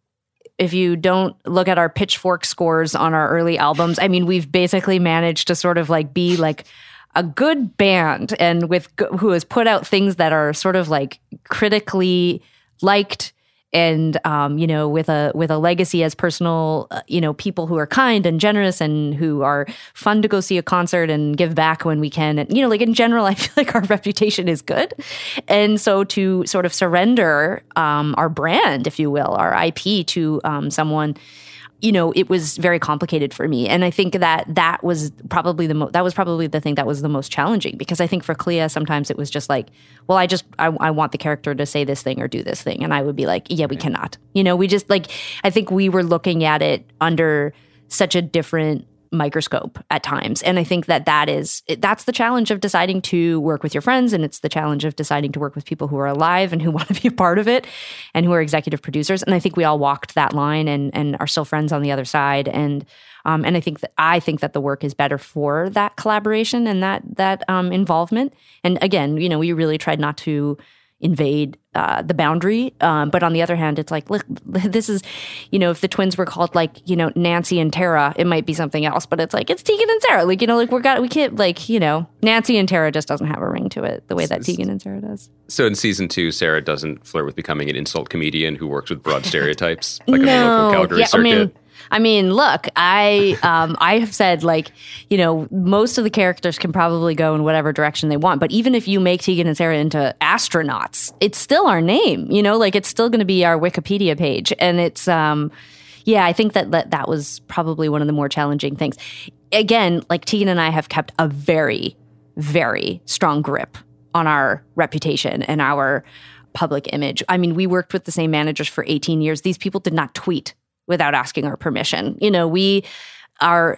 if you don't look at our Pitchfork scores on our early albums, I mean, we've basically managed to sort of like be like a good band and with who has put out things that are sort of like critically liked and, um, you know, with a with a legacy as personal, uh, you know, people who are kind and generous and who are fun to go see a concert and give back when we can. And, you know, like in general, I feel like our reputation is good. And so to sort of surrender um, our brand, if you will, our I P to um, someone, you know, it was very complicated for me. And I think that that was probably the mo- that was probably the thing that was the most challenging, because I think for Clea, sometimes it was just like, well, I just, I, I want the character to say this thing or do this thing. And I would be like, yeah, we cannot. You know, we just like, I think we were looking at it under such a different microscope at times. And I think that that is, that's the challenge of deciding to work with your friends. And it's the challenge of deciding to work with people who are alive and who want to be a part of it and who are executive producers. And I think we all walked that line and, and are still friends on the other side. And, um, and I think that, I think that the work is better for that collaboration and that, that, um, involvement. And again, you know, we really tried not to invade uh, the boundary. Um, but on the other hand, it's like, look, this is, you know, if the twins were called like, you know, Nancy and Tara, it might be something else. But it's like, it's Tegan and Sarah. Like, you know, like we're got, we can't like, you know, Nancy and Tara just doesn't have a ring to it the way that Tegan and Sarah does. So in season two, Sarah doesn't flirt with becoming an insult comedian who works with broad stereotypes like no. on the local Calgary yeah, circuit. I mean, I mean, look, I um, I have said, like, you know, most of the characters can probably go in whatever direction they want. But even if you make Tegan and Sarah into astronauts, it's still our name, you know, like it's still going to be our Wikipedia page. And it's, um, yeah, I think that, that that was probably one of the more challenging things. Again, like Tegan and I have kept a very, very strong grip on our reputation and our public image. I mean, we worked with the same managers for eighteen years. These people did not tweet without asking our permission. You know, we are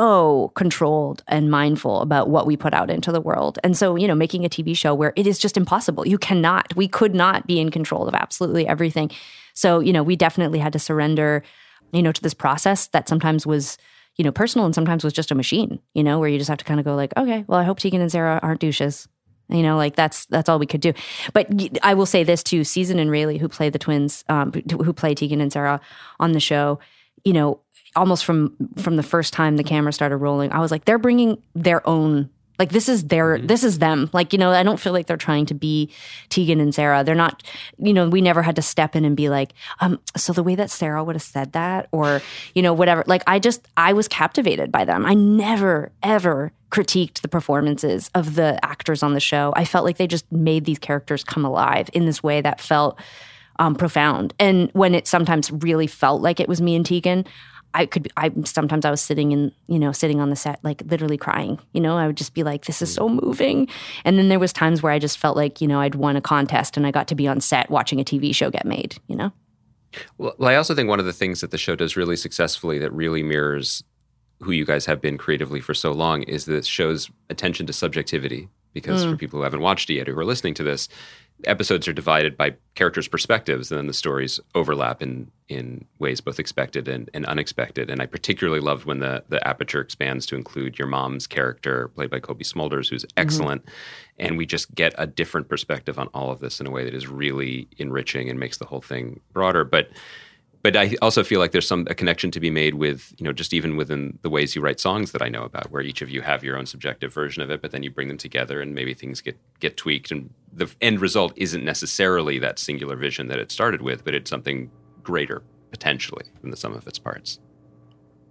so controlled and mindful about what we put out into the world. And so, you know, making a T V show where it is just impossible. You cannot, we could not be in control of absolutely everything. So, you know, we definitely had to surrender, you know, to this process that sometimes was, you know, personal and sometimes was just a machine, you know, where you just have to kind of go like, okay, well, I hope Tegan and Sarah aren't douches. You know, like that's that's all we could do. But I will say this too: Season and Rayleigh, who play the twins, um, who play Tegan and Sarah on the show, you know, almost from from the first time the camera started rolling, I was like, they're bringing their own. Like this is their, this is them. Like, you know, I don't feel like they're trying to be Tegan and Sarah. They're not, you know, we never had to step in and be like, um, so the way that Sarah would have said that or, you know, whatever. Like I just, I was captivated by them. I never, ever critiqued the performances of the actors on the show. I felt like they just made these characters come alive in this way that felt um, profound. And when it sometimes really felt like it was me and Tegan, I could, I sometimes I was sitting in, you know, sitting on the set, like literally crying, you know, I would just be like, this is so moving. And then there was times where I just felt like, you know, I'd won a contest and I got to be on set watching a T V show get made, you know? Well, I also think one of the things that the show does really successfully that really mirrors who you guys have been creatively for so long is that it shows attention to subjectivity. Because mm. for people who haven't watched it yet or who are listening to this, episodes are divided by characters' perspectives, and then the stories overlap in in ways both expected and, and unexpected. And I particularly loved when the the aperture expands to include your mom's character, played by Kobe Smulders, who's excellent. Mm-hmm. And we just get a different perspective on all of this in a way that is really enriching and makes the whole thing broader. But But I also feel like there's some a connection to be made with, you know, just even within the ways you write songs that I know about, where each of you have your own subjective version of it, but then you bring them together and maybe things get, get tweaked. And the end result isn't necessarily that singular vision that it started with, but it's something greater, potentially, than the sum of its parts.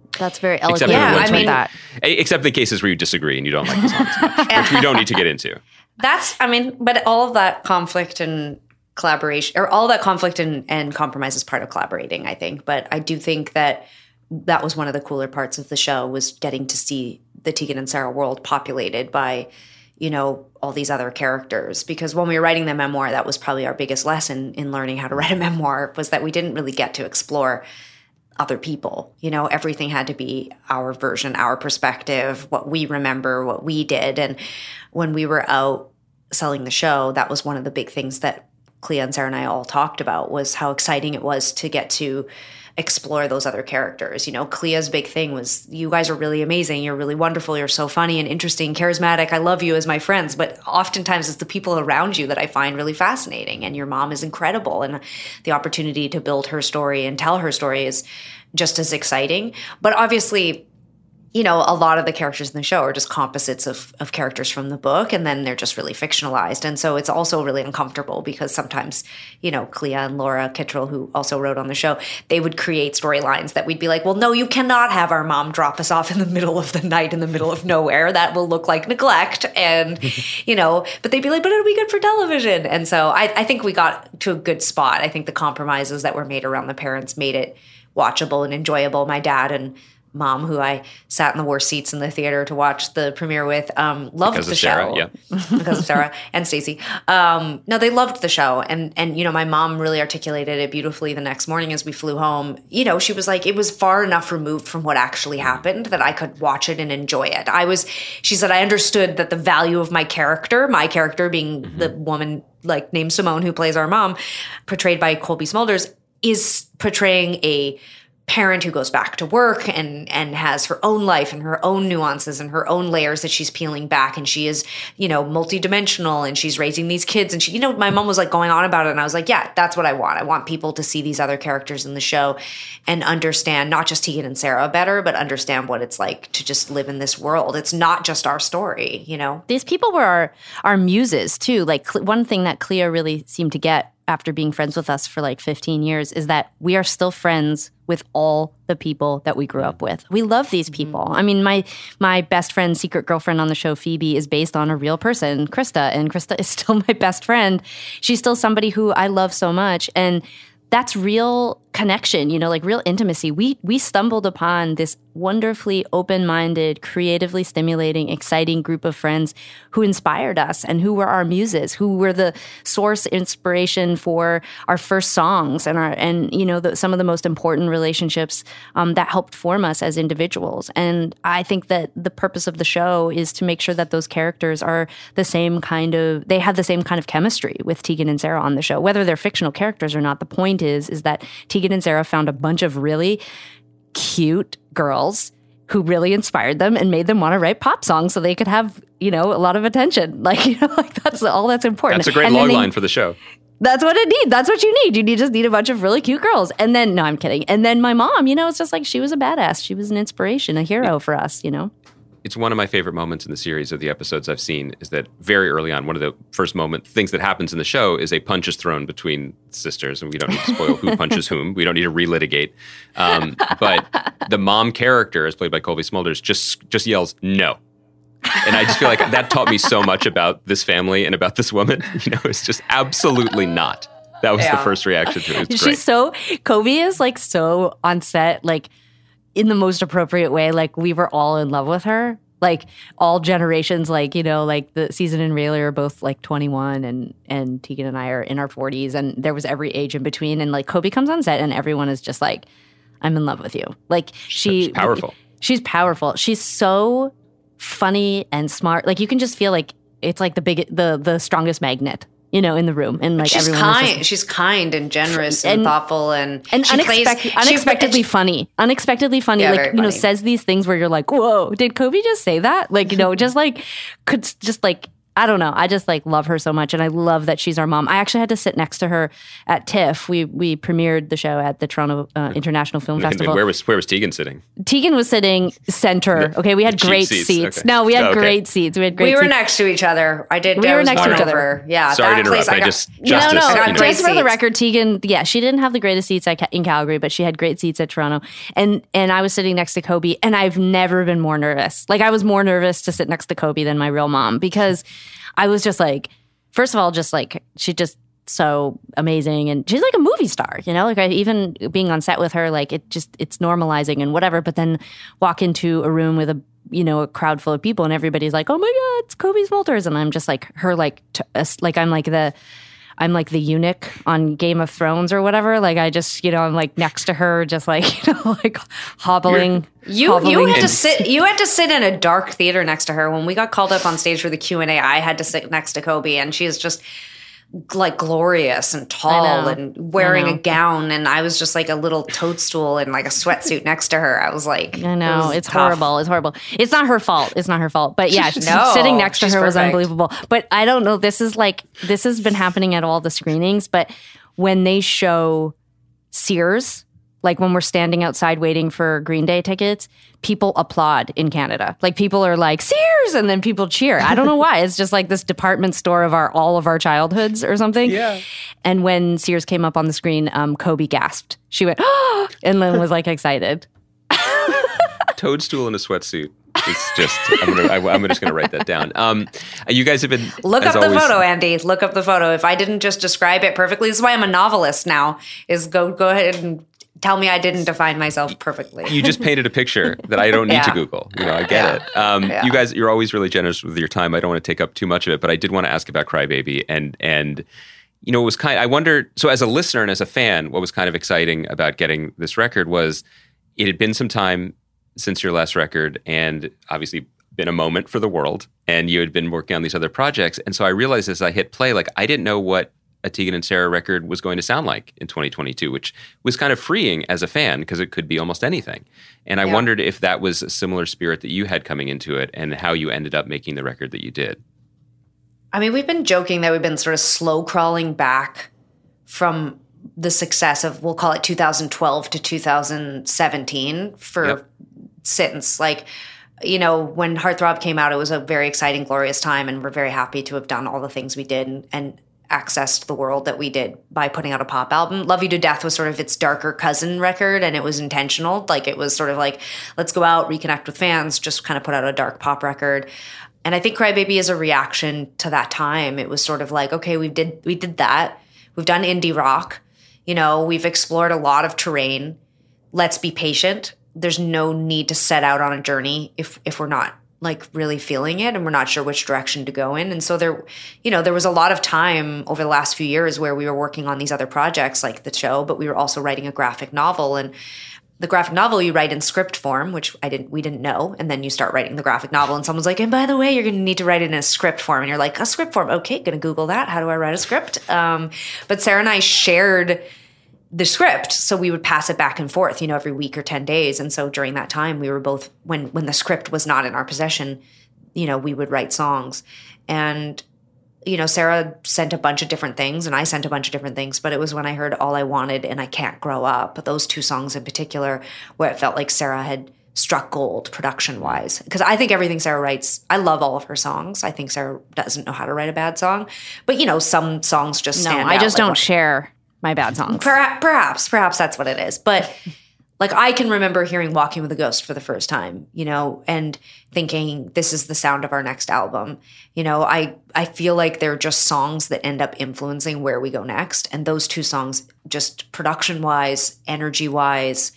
That's very eloquent. Except Yeah, the ones I where mean- you- that. except the cases where you disagree and you don't like the song as much, which we don't need to get into. That's, I mean, but all of that conflict and collaboration, or all that conflict and, and compromise is part of collaborating, I think. But I do think that that was one of the cooler parts of the show, was getting to see the Tegan and Sarah world populated by, you know, all these other characters. Because when we were writing the memoir, that was probably our biggest lesson in learning how to write a memoir, was that we didn't really get to explore other people. You know, everything had to be our version, our perspective, what we remember, what we did. And when we were out selling the show, that was one of the big things that Clea and Sarah and I all talked about, was how exciting it was to get to explore those other characters. You know, Clea's big thing was, you guys are really amazing. You're really wonderful. You're so funny and interesting, charismatic. I love you as my friends. But oftentimes it's the people around you that I find really fascinating. And your mom is incredible. And the opportunity to build her story and tell her story is just as exciting. But obviously, you know, a lot of the characters in the show are just composites of, of characters from the book, and then they're just really fictionalized. And so it's also really uncomfortable, because sometimes, you know, Clea and Laura Kittrell, who also wrote on the show, they would create storylines that we'd be like, well, no, you cannot have our mom drop us off in the middle of the night in the middle of nowhere. That will look like neglect. And, you know, but they'd be like, but it'll be good for television. And so I, I think we got to a good spot. I think the compromises that were made around the parents made it watchable and enjoyable. My dad and mom, who I sat in the worst seats in the theater to watch the premiere with, um, loved Because the of Sarah, show. yeah. Because of Sarah and Stacey. Um, no, they loved the show. And, and, you know, my mom really articulated it beautifully the next morning as we flew home. You know, she was like, it was far enough removed from what actually happened that I could watch it and enjoy it. I was, she said, I understood that the value of my character, my character being mm-hmm. the woman like named Simone, who plays our mom, portrayed by Colby Smulders, is portraying a parent who goes back to work and and has her own life and her own nuances and her own layers that she's peeling back, and she is, you know, multidimensional, and she's raising these kids, and she, you know, my mom was like going on about it, and I was like, yeah, that's what I want. I want people to see these other characters in the show and understand not just Tegan and Sarah better, but understand what it's like to just live in this world. It's not just our story, you know. These people were our our muses too. Like, one thing that Clea really seemed to get after being friends with us for like fifteen years is that we are still friends with all the people that we grew up with. We love these people. Mm-hmm. I mean, my my best friend, secret girlfriend on the show, Phoebe, is based on a real person, Krista, and Krista is still my best friend. She's still somebody who I love so much, and that's real connection, you know, like real intimacy. We we stumbled upon this wonderfully open-minded, creatively stimulating, exciting group of friends who inspired us and who were our muses, who were the source inspiration for our first songs and our and you know the, some of the most important relationships um, that helped form us as individuals. And I think that the purpose of the show is to make sure that those characters are the same kind of they have the same kind of chemistry with Tegan and Sarah on the show, whether they're fictional characters or not. The point is is that Tegan and Sarah found a bunch of really cute girls who really inspired them and made them want to write pop songs so they could have, you know, a lot of attention. Like, you know, like that's all that's important. That's a great log line for the show. That's what it needs. That's what you need. You need just need a bunch of really cute girls. And then, no, I'm kidding. And then my mom, you know, it's just like she was a badass. She was an inspiration, a hero for us, you know. It's one of my favorite moments in the series of the episodes I've seen is that very early on, one of the first moment things that happens in the show is a punch is thrown between sisters, and we don't need to spoil who punches whom. We don't need to relitigate. Um, but the mom character, as played by Colby Smulders, just just yells no. And I just feel like that taught me so much about this family and about this woman. You know, it's just absolutely not. That was Yeah. the first reaction to it. It's She's great. so, Kobe is like so on set, like in the most appropriate way. Like we were all in love with her. Like all generations, like, you know, like the Season and Rayleigh are both like twenty-one and, and Tegan and I are in our forties, and there was every age in between. And like Kobe comes on set and everyone is just like, I'm in love with you. Like she, She's powerful. She's powerful. She's so funny and smart. Like you can just feel like it's like the big, the, the strongest magnet, you know, in the room. And like she's everyone is kind. just, she's kind and generous and, And- thoughtful, and and she unexpect- plays, unexpectedly she, funny, unexpectedly funny. Yeah, like very you know, funny. says these things where you're like, "Whoa, did Kobe just say that?" Like you know, just like could s- just like I don't know. I just like love her so much, and I love that she's our mom. I actually had to sit next to her at TIFF. We we premiered the show at the Toronto uh, International Film Festival. Where was where was Tegan sitting? Tegan was sitting center. Okay, we had great seats. seats. Okay. No, we had oh, okay. great seats. We had great. We were seats. next to each other. I did. We I were was next to each over. other. Yeah. Sorry that to place, interrupt. I, I got, just No, justice. no. got you know. great Just for the seats. record, Tegan, yeah, she didn't have the greatest seats at, in Calgary, but she had great seats at Toronto. And and I was sitting next to Kobe, and I've never been more nervous. Like, I was more nervous to sit next to Kobe than my real mom, because I was just like, first of all, just like, she just so amazing, and she's like a movie star, you know, like I even being on set with her, like it just it's normalizing and whatever. But then walk into a room with a you know a crowd full of people, and everybody's like, oh my god, it's Kobe Smulders, and I'm just like her, like t- like I'm like the I'm like the eunuch on Game of Thrones or whatever. Like I just you know I'm like next to her, just like you know like hobbling. You hobbling. you had to sit you had to sit in a dark theater next to her when we got called up on stage for the Q and A. I had to sit next to Kobe, and she is just like glorious and tall and wearing a gown, and I was just like a little toadstool in like a sweatsuit next to her. I was like, I know it it's tough. horrible. It's horrible. It's not her fault. It's not her fault. But yeah, No, sitting next to she's her was perfect. unbelievable. But I don't know. This is like this has been happening at all the screenings. But when they show Sears, like when we're standing outside waiting for Green Day tickets, people applaud in Canada. Like people are like Sears, and then people cheer. I don't know why. It's just like this department store of our all of our childhoods or something. Yeah. And when Sears came up on the screen, um, Kobe gasped. She went, oh, and Lynn was like excited. Toadstool in a sweatsuit. It's just I'm gonna I, I'm just gonna write that down. Um, you guys have been Look as up the always, photo, Andy. Look up the photo. If I didn't just describe it perfectly, this is why I'm a novelist now. Is go go ahead and tell me I didn't define myself perfectly. You just painted a picture that I don't need Yeah. to Google. You know, I get Yeah. it. Um, Yeah. You guys, you're always really generous with your time. I don't want to take up too much of it, but I did want to ask about Crybaby, and and you know, it was kind. I wondered. So, as a listener and as a fan, what was kind of exciting about getting this record was it had been some time since your last record, and obviously been a moment for the world, and you had been working on these other projects. And so I realized as I hit play, like I didn't know what a Tegan and Sara record was going to sound like in twenty twenty-two, which was kind of freeing as a fan because it could be almost anything. And I Yeah. wondered if that was a similar spirit that you had coming into it, and how you ended up making the record that you did. I mean, we've been joking that we've been sort of slow crawling back from the success of, we'll call it two thousand twelve to two thousand seventeen for Yep. since like, you know, when Heartthrob came out, it was a very exciting, glorious time, and we're very happy to have done all the things we did and, and accessed the world that we did by putting out a pop album. Love You to Death was sort of its darker cousin record, and it was intentional. Like it was sort of like, let's go out, reconnect with fans, just kind of put out a dark pop record. And I think Crybaby is a reaction to that time. It was sort of like, okay, we did we did that. We've done indie rock. You know, we've explored a lot of terrain. Let's be patient. There's no need to set out on a journey if if we're not like really feeling it and we're not sure which direction to go in. And so there, you know, there was a lot of time over the last few years where we were working on these other projects like the show, but we were also writing a graphic novel. And the graphic novel you write in script form, which I didn't, we didn't know. And then you start writing the graphic novel and someone's like, and by the way, you're going to need to write it in a script form. And you're like, a script form. Okay. Going to Google that. How do I write a script? Um, but Sara and I shared the script. So we would pass it back and forth, you know, every week or ten days. And so during that time we were both, when, when the script was not in our possession, you know, we would write songs. And, you know, Sara sent a bunch of different things and I sent a bunch of different things, but it was when I heard All I Wanted and I Can't Grow Up, but those two songs in particular, where it felt like Sara had struck gold production wise. Because I think everything Sara writes, I love all of her songs. I think Sara doesn't know how to write a bad song, but you know, some songs just No, stand I out. just like don't what- share my bad songs. Perhaps, perhaps, perhaps that's what it is. But like I can remember hearing Walking with a Ghost for the first time, you know, and thinking this is the sound of our next album. You know, I I feel like they're just songs that end up influencing where we go next. And those two songs, just production wise, energy wise,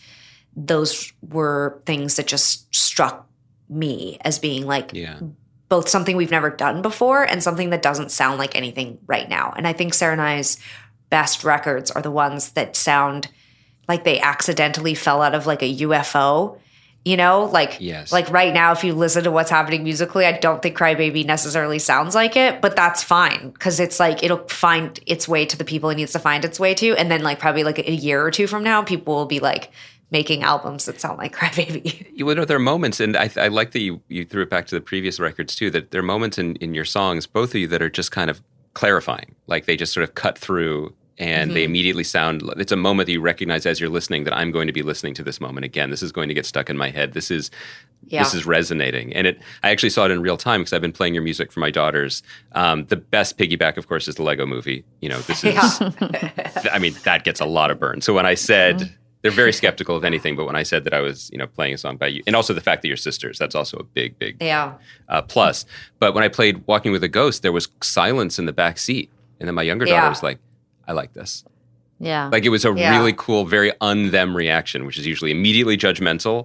those were things that just struck me as being like Yeah. both something we've never done before and something that doesn't sound like anything right now. And I think Sara and I's best records are the ones that sound like they accidentally fell out of like a U F O, you know, like, Yes. like right now, if you listen to what's happening musically, I don't think Crybaby necessarily sounds like it, but that's fine. Cause it's like, it'll find its way to the people it needs to find its way to. And then like probably like a year or two from now, people will be like, making albums that sound like Crybaby. You know, there are moments, and I, I like that you, you threw it back to the previous records too, that there are moments in, in your songs, both of you, that are just kind of clarifying. Like they just sort of cut through and mm-hmm. they immediately sound, it's a moment that you recognize as you're listening that I'm going to be listening to this moment again. This is going to get stuck in my head. This is yeah. this is resonating. And it, I actually saw it in real time because I've been playing your music for my daughters. Um, the best piggyback, of course, is the Lego Movie. You know, this is, yeah. I mean, that gets a lot of burn. So when I said, mm-hmm. they're very skeptical of anything, but when I said that I was, you know, playing a song by you, and also the fact that you're sisters, that's also a big, big yeah. uh, plus. But when I played Walking with a Ghost, there was silence in the back seat. And then my younger daughter yeah. was like, I like this. Yeah. Like it was a yeah. really cool, very un-them reaction, which is usually immediately judgmental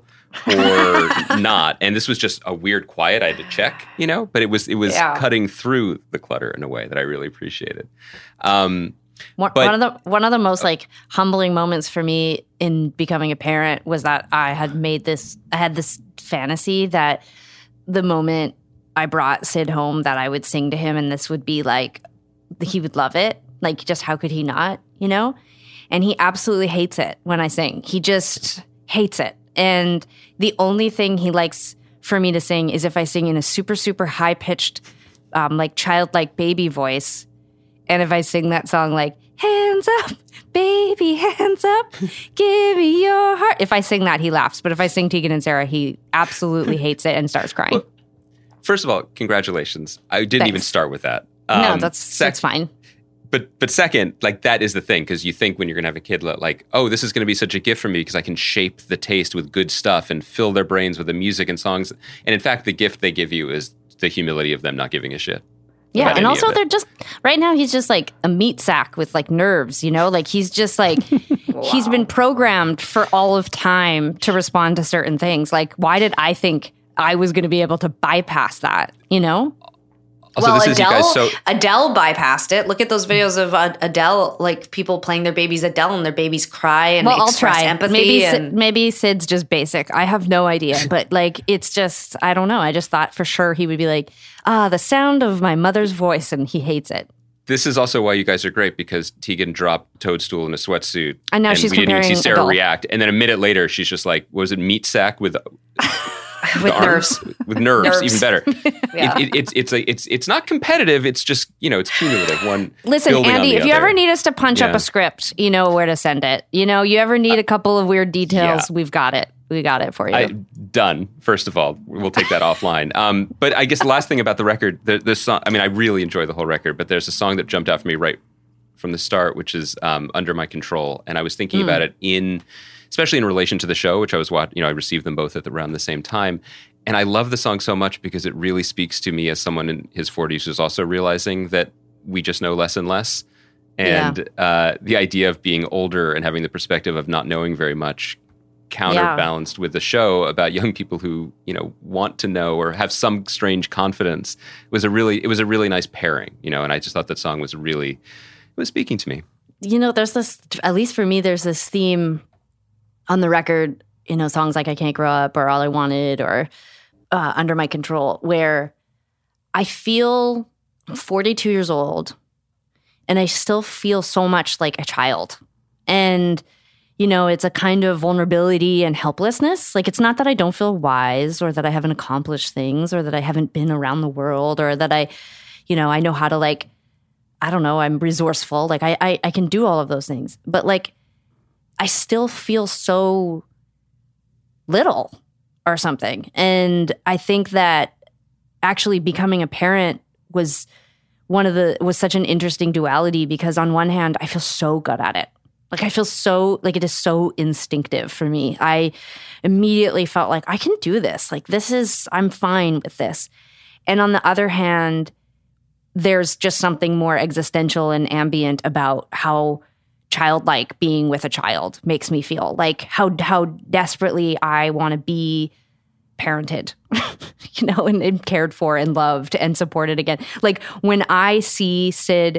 or not. And this was just a weird quiet. I had to check, you know, but it was it was yeah. cutting through the clutter in a way that I really appreciated. Um, one, but, one of the one of the most like humbling moments for me in becoming a parent was that I had made this. I had this fantasy that the moment I brought Sid home, that I would sing to him, and this would be like he would love it. Like, just how could he not? You know. And he absolutely hates it when I sing. He just hates it. And the only thing he likes for me to sing is if I sing in a super, super high-pitched, um, like childlike baby voice. And if I sing that song like, hands up, baby, hands up, give me your heart. If I sing that, he laughs. But if I sing Tegan and Sara, he absolutely hates it and starts crying. Well, first of all, congratulations. I didn't Thanks. even start with that. Um, no, that's, sec- that's fine. But but second, like that is the thing, because you think when you're going to have a kid, like, oh, this is going to be such a gift for me because I can shape the taste with good stuff and fill their brains with the music and songs. And in fact, the gift they give you is the humility of them not giving a shit. Yeah, and also they're just, right now he's just like a meat sack with like nerves, you know? Like he's just like, wow. he's been programmed for all of time to respond to certain things. Like, why did I think I was going to be able to bypass that, you know? Also, well, this is Adele, you guys so- Adele bypassed it. Look at those videos of uh, Adele, like people playing their babies Adele, and their babies cry and well, express I'll try. empathy. Maybe, and- Sid, maybe Sid's just basic. I have no idea. But like, it's just, I don't know. I just thought for sure he would be like, ah, the sound of my mother's voice, and he hates it. This is also why you guys are great, because Tegan dropped Toadstool in a sweatsuit. And now and she's we didn't even see comparing Sarah Adele. react. And then a minute later, she's just like, was it meat sack with... with arms, nerves, with nerves, nerves. even better. yeah. it, it, it's it's like it's it's not competitive. It's just, you know, it's cumulative. One listen, building on Andy. the If you other. ever need us to punch Yeah. up a script, you know where to send it. You know, you ever need a couple of weird details, Yeah. we've got it. We got it for you. I, done. First of all, we'll take that offline. Um, but I guess the last thing about the record, the, the song. I mean, I really enjoy the whole record, but there's a song that jumped out for me right from the start, which is um, "Under My Control," and I was thinking Mm. about it in, especially in relation to the show, which I was watching. You know, I received them both at the, around the same time. And I love the song so much because it really speaks to me as someone in his forties who's also realizing that we just know less and less. And yeah. uh, the idea of being older and having the perspective of not knowing very much counterbalanced yeah. with the show about young people who, you know, want to know or have some strange confidence was a really, it was a really nice pairing, you know, and I just thought that song was really, it was speaking to me. You know, there's this, at least for me, there's this theme on the record, you know, songs like I Can't Grow Up or All I Wanted or Uh, Under My Control, where I feel forty-two years old and I still feel so much like a child. And, you know, it's a kind of vulnerability and helplessness. Like, it's not that I don't feel wise or that I haven't accomplished things or that I haven't been around the world or that I, you know, I know how to, like, I don't know, I'm resourceful. Like, I, I, I can do all of those things. But, like, I still feel so little or something. And I think that actually becoming a parent was one of the, was such an interesting duality because on one hand, I feel so good at it. Like I feel so, like it is so instinctive for me. I immediately felt like I can do this. Like this is, I'm fine with this. And on the other hand, there's just something more existential and ambient about how childlike being with a child makes me feel, like how how desperately I want to be parented, you know, and, and cared for and loved and supported again. Like when I see Sid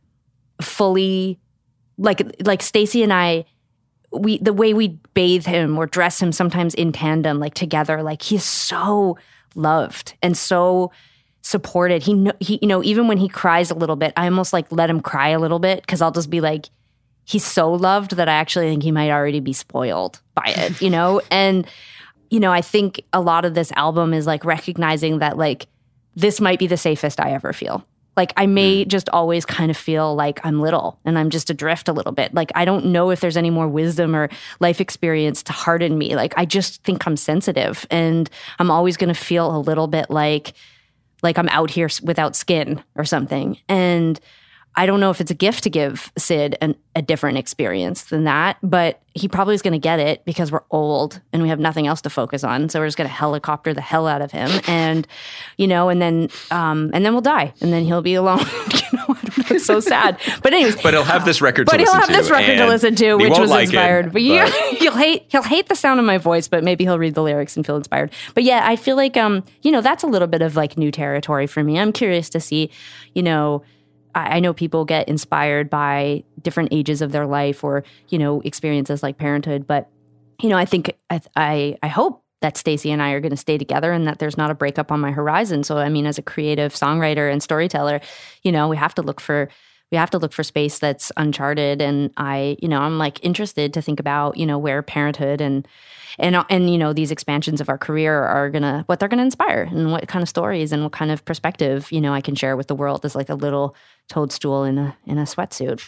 fully, like like Stacey and I, we the way we bathe him or dress him sometimes in tandem, like together, like he's so loved and so supported. He, he, you know, even when he cries a little bit, I almost like let him cry a little bit because I'll just be like, he's so loved that I actually think he might already be spoiled by it, you know? And, you know, I think a lot of this album is like recognizing that like this might be the safest I ever feel. Like I may just always kind of feel like I'm little and I'm just adrift a little bit. Like I don't know if there's any more wisdom or life experience to harden me. Like I just think I'm sensitive and I'm always going to feel a little bit like like I'm out here without skin or something. And I don't know if it's a gift to give Sid an, a different experience than that, but he probably is going to get it because we're old and we have nothing else to focus on. So we're just going to helicopter the hell out of him, and you know, and then um, and then we'll die, and then he'll be alone. you know, I don't know, it's so sad. But anyways, but he'll have this record. But to he'll listen have to, this record to listen to, which was like inspired. It, but you, he'll hate he'll hate the sound of my voice, but maybe he'll read the lyrics and feel inspired. But yeah, I feel like um, you know, that's a little bit of like new territory for me. I'm curious to see, you know. I know people get inspired by different ages of their life or, you know, experiences like parenthood. But, you know, I think I I, I hope that Stacey and I are going to stay together and that there's not a breakup on my horizon. So, I mean, as a creative songwriter and storyteller, you know, we have to look for we have to look for space that's uncharted. And I, you know, I'm like interested to think about, you know, where parenthood and And, and you know, these expansions of our career are going to, what they're going to inspire and what kind of stories and what kind of perspective, you know, I can share with the world as like a little toadstool in a in a sweatsuit.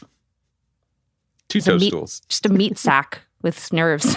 Two just toadstools. A meat, just a meat sack with nerves.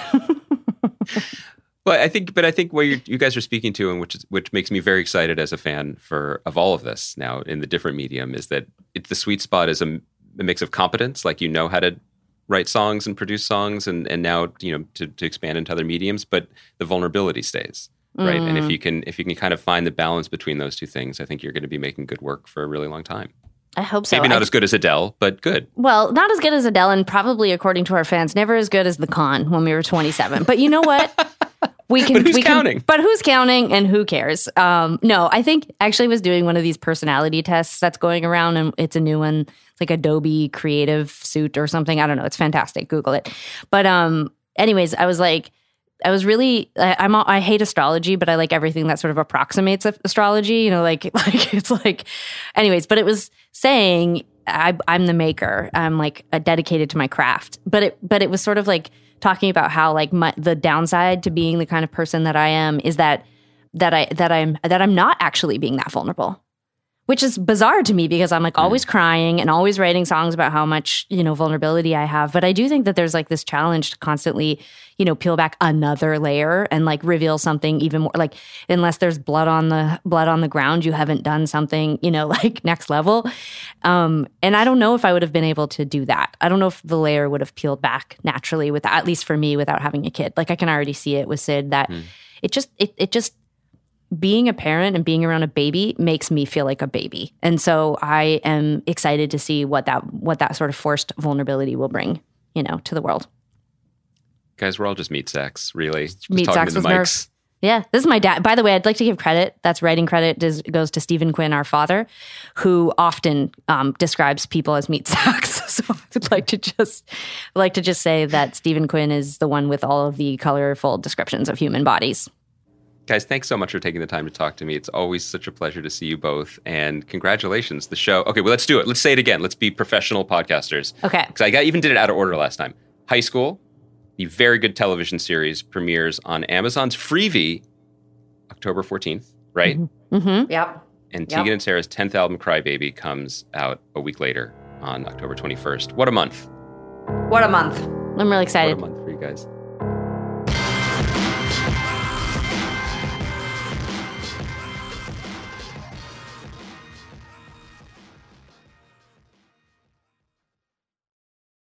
Well, I think, but I think what you're, you guys are speaking to, and which is, which makes me very excited as a fan for of all of this now in the different medium, is that it's the sweet spot is a, a mix of competence, like you know how to write songs and produce songs, and and now you know to, to expand into other mediums, but the vulnerability stays, right? Mm. And if you can if you can kind of find the balance between those two things, I think you're going to be making good work for a really long time. I hope so. Maybe not I, as good as Adele, but good. Well, not as good as Adele, and probably according to our fans, never as good as The Con when we were twenty-seven. But you know what? We can. But who's we counting? Can, but who's counting, and who cares? Um, no, I think actually was doing one of these personality tests that's going around, and it's a new one. It's like Adobe Creative Suite or something. I don't know. It's fantastic. Google it. But um, anyways, I was like, I was really, I, I'm, I hate astrology, but I like everything that sort of approximates astrology. You know, like, like it's like, anyways. But it was saying I, I'm the maker. I'm like uh, dedicated to my craft. But it, but it was sort of like talking about how like my, the downside to being the kind of person that I am is that that I that I'm that I'm not actually being that vulnerable. Which is bizarre to me because I'm like always mm. crying and always writing songs about how much, you know, vulnerability I have. But I do think that there's like this challenge to constantly, you know, peel back another layer and like reveal something even more, like unless there's blood on the blood on the ground, you haven't done something, you know, like next level. Um, and I don't know if I would have been able to do that. I don't know if the layer would have peeled back naturally with, at least for me, without having a kid. Like I can already see it with Sid that mm. it just, it, it just, being a parent and being around a baby makes me feel like a baby. And so I am excited to see what that what that sort of forced vulnerability will bring, you know, to the world. Guys, we're all just meat sacks, really. Just meat talking sacks to the with mics. nerves. Yeah, this is my dad. By the way, I'd like to give credit. That's writing credit does, goes to Stephen Quinn, our father, who often um, describes people as meat sacks. So I'd like to just I'd like to just say that Stephen Quinn is the one with all of the colorful descriptions of human bodies. Guys, thanks so much for taking the time to talk to me. It's always such a pleasure to see you both. And congratulations, the show. Okay, well, let's do it. Let's say it again. Let's be professional podcasters. Okay. Because I got, even did it out of order last time. High School, the very good television series, premieres on Amazon's Freevee October fourteenth, right? Mm-hmm. Mm-hmm. Yep. And yep. Tegan and Sarah's tenth album, Cry Baby, comes out a week later on October twenty-first. What a month. What a month. I'm really excited. What a month for you guys.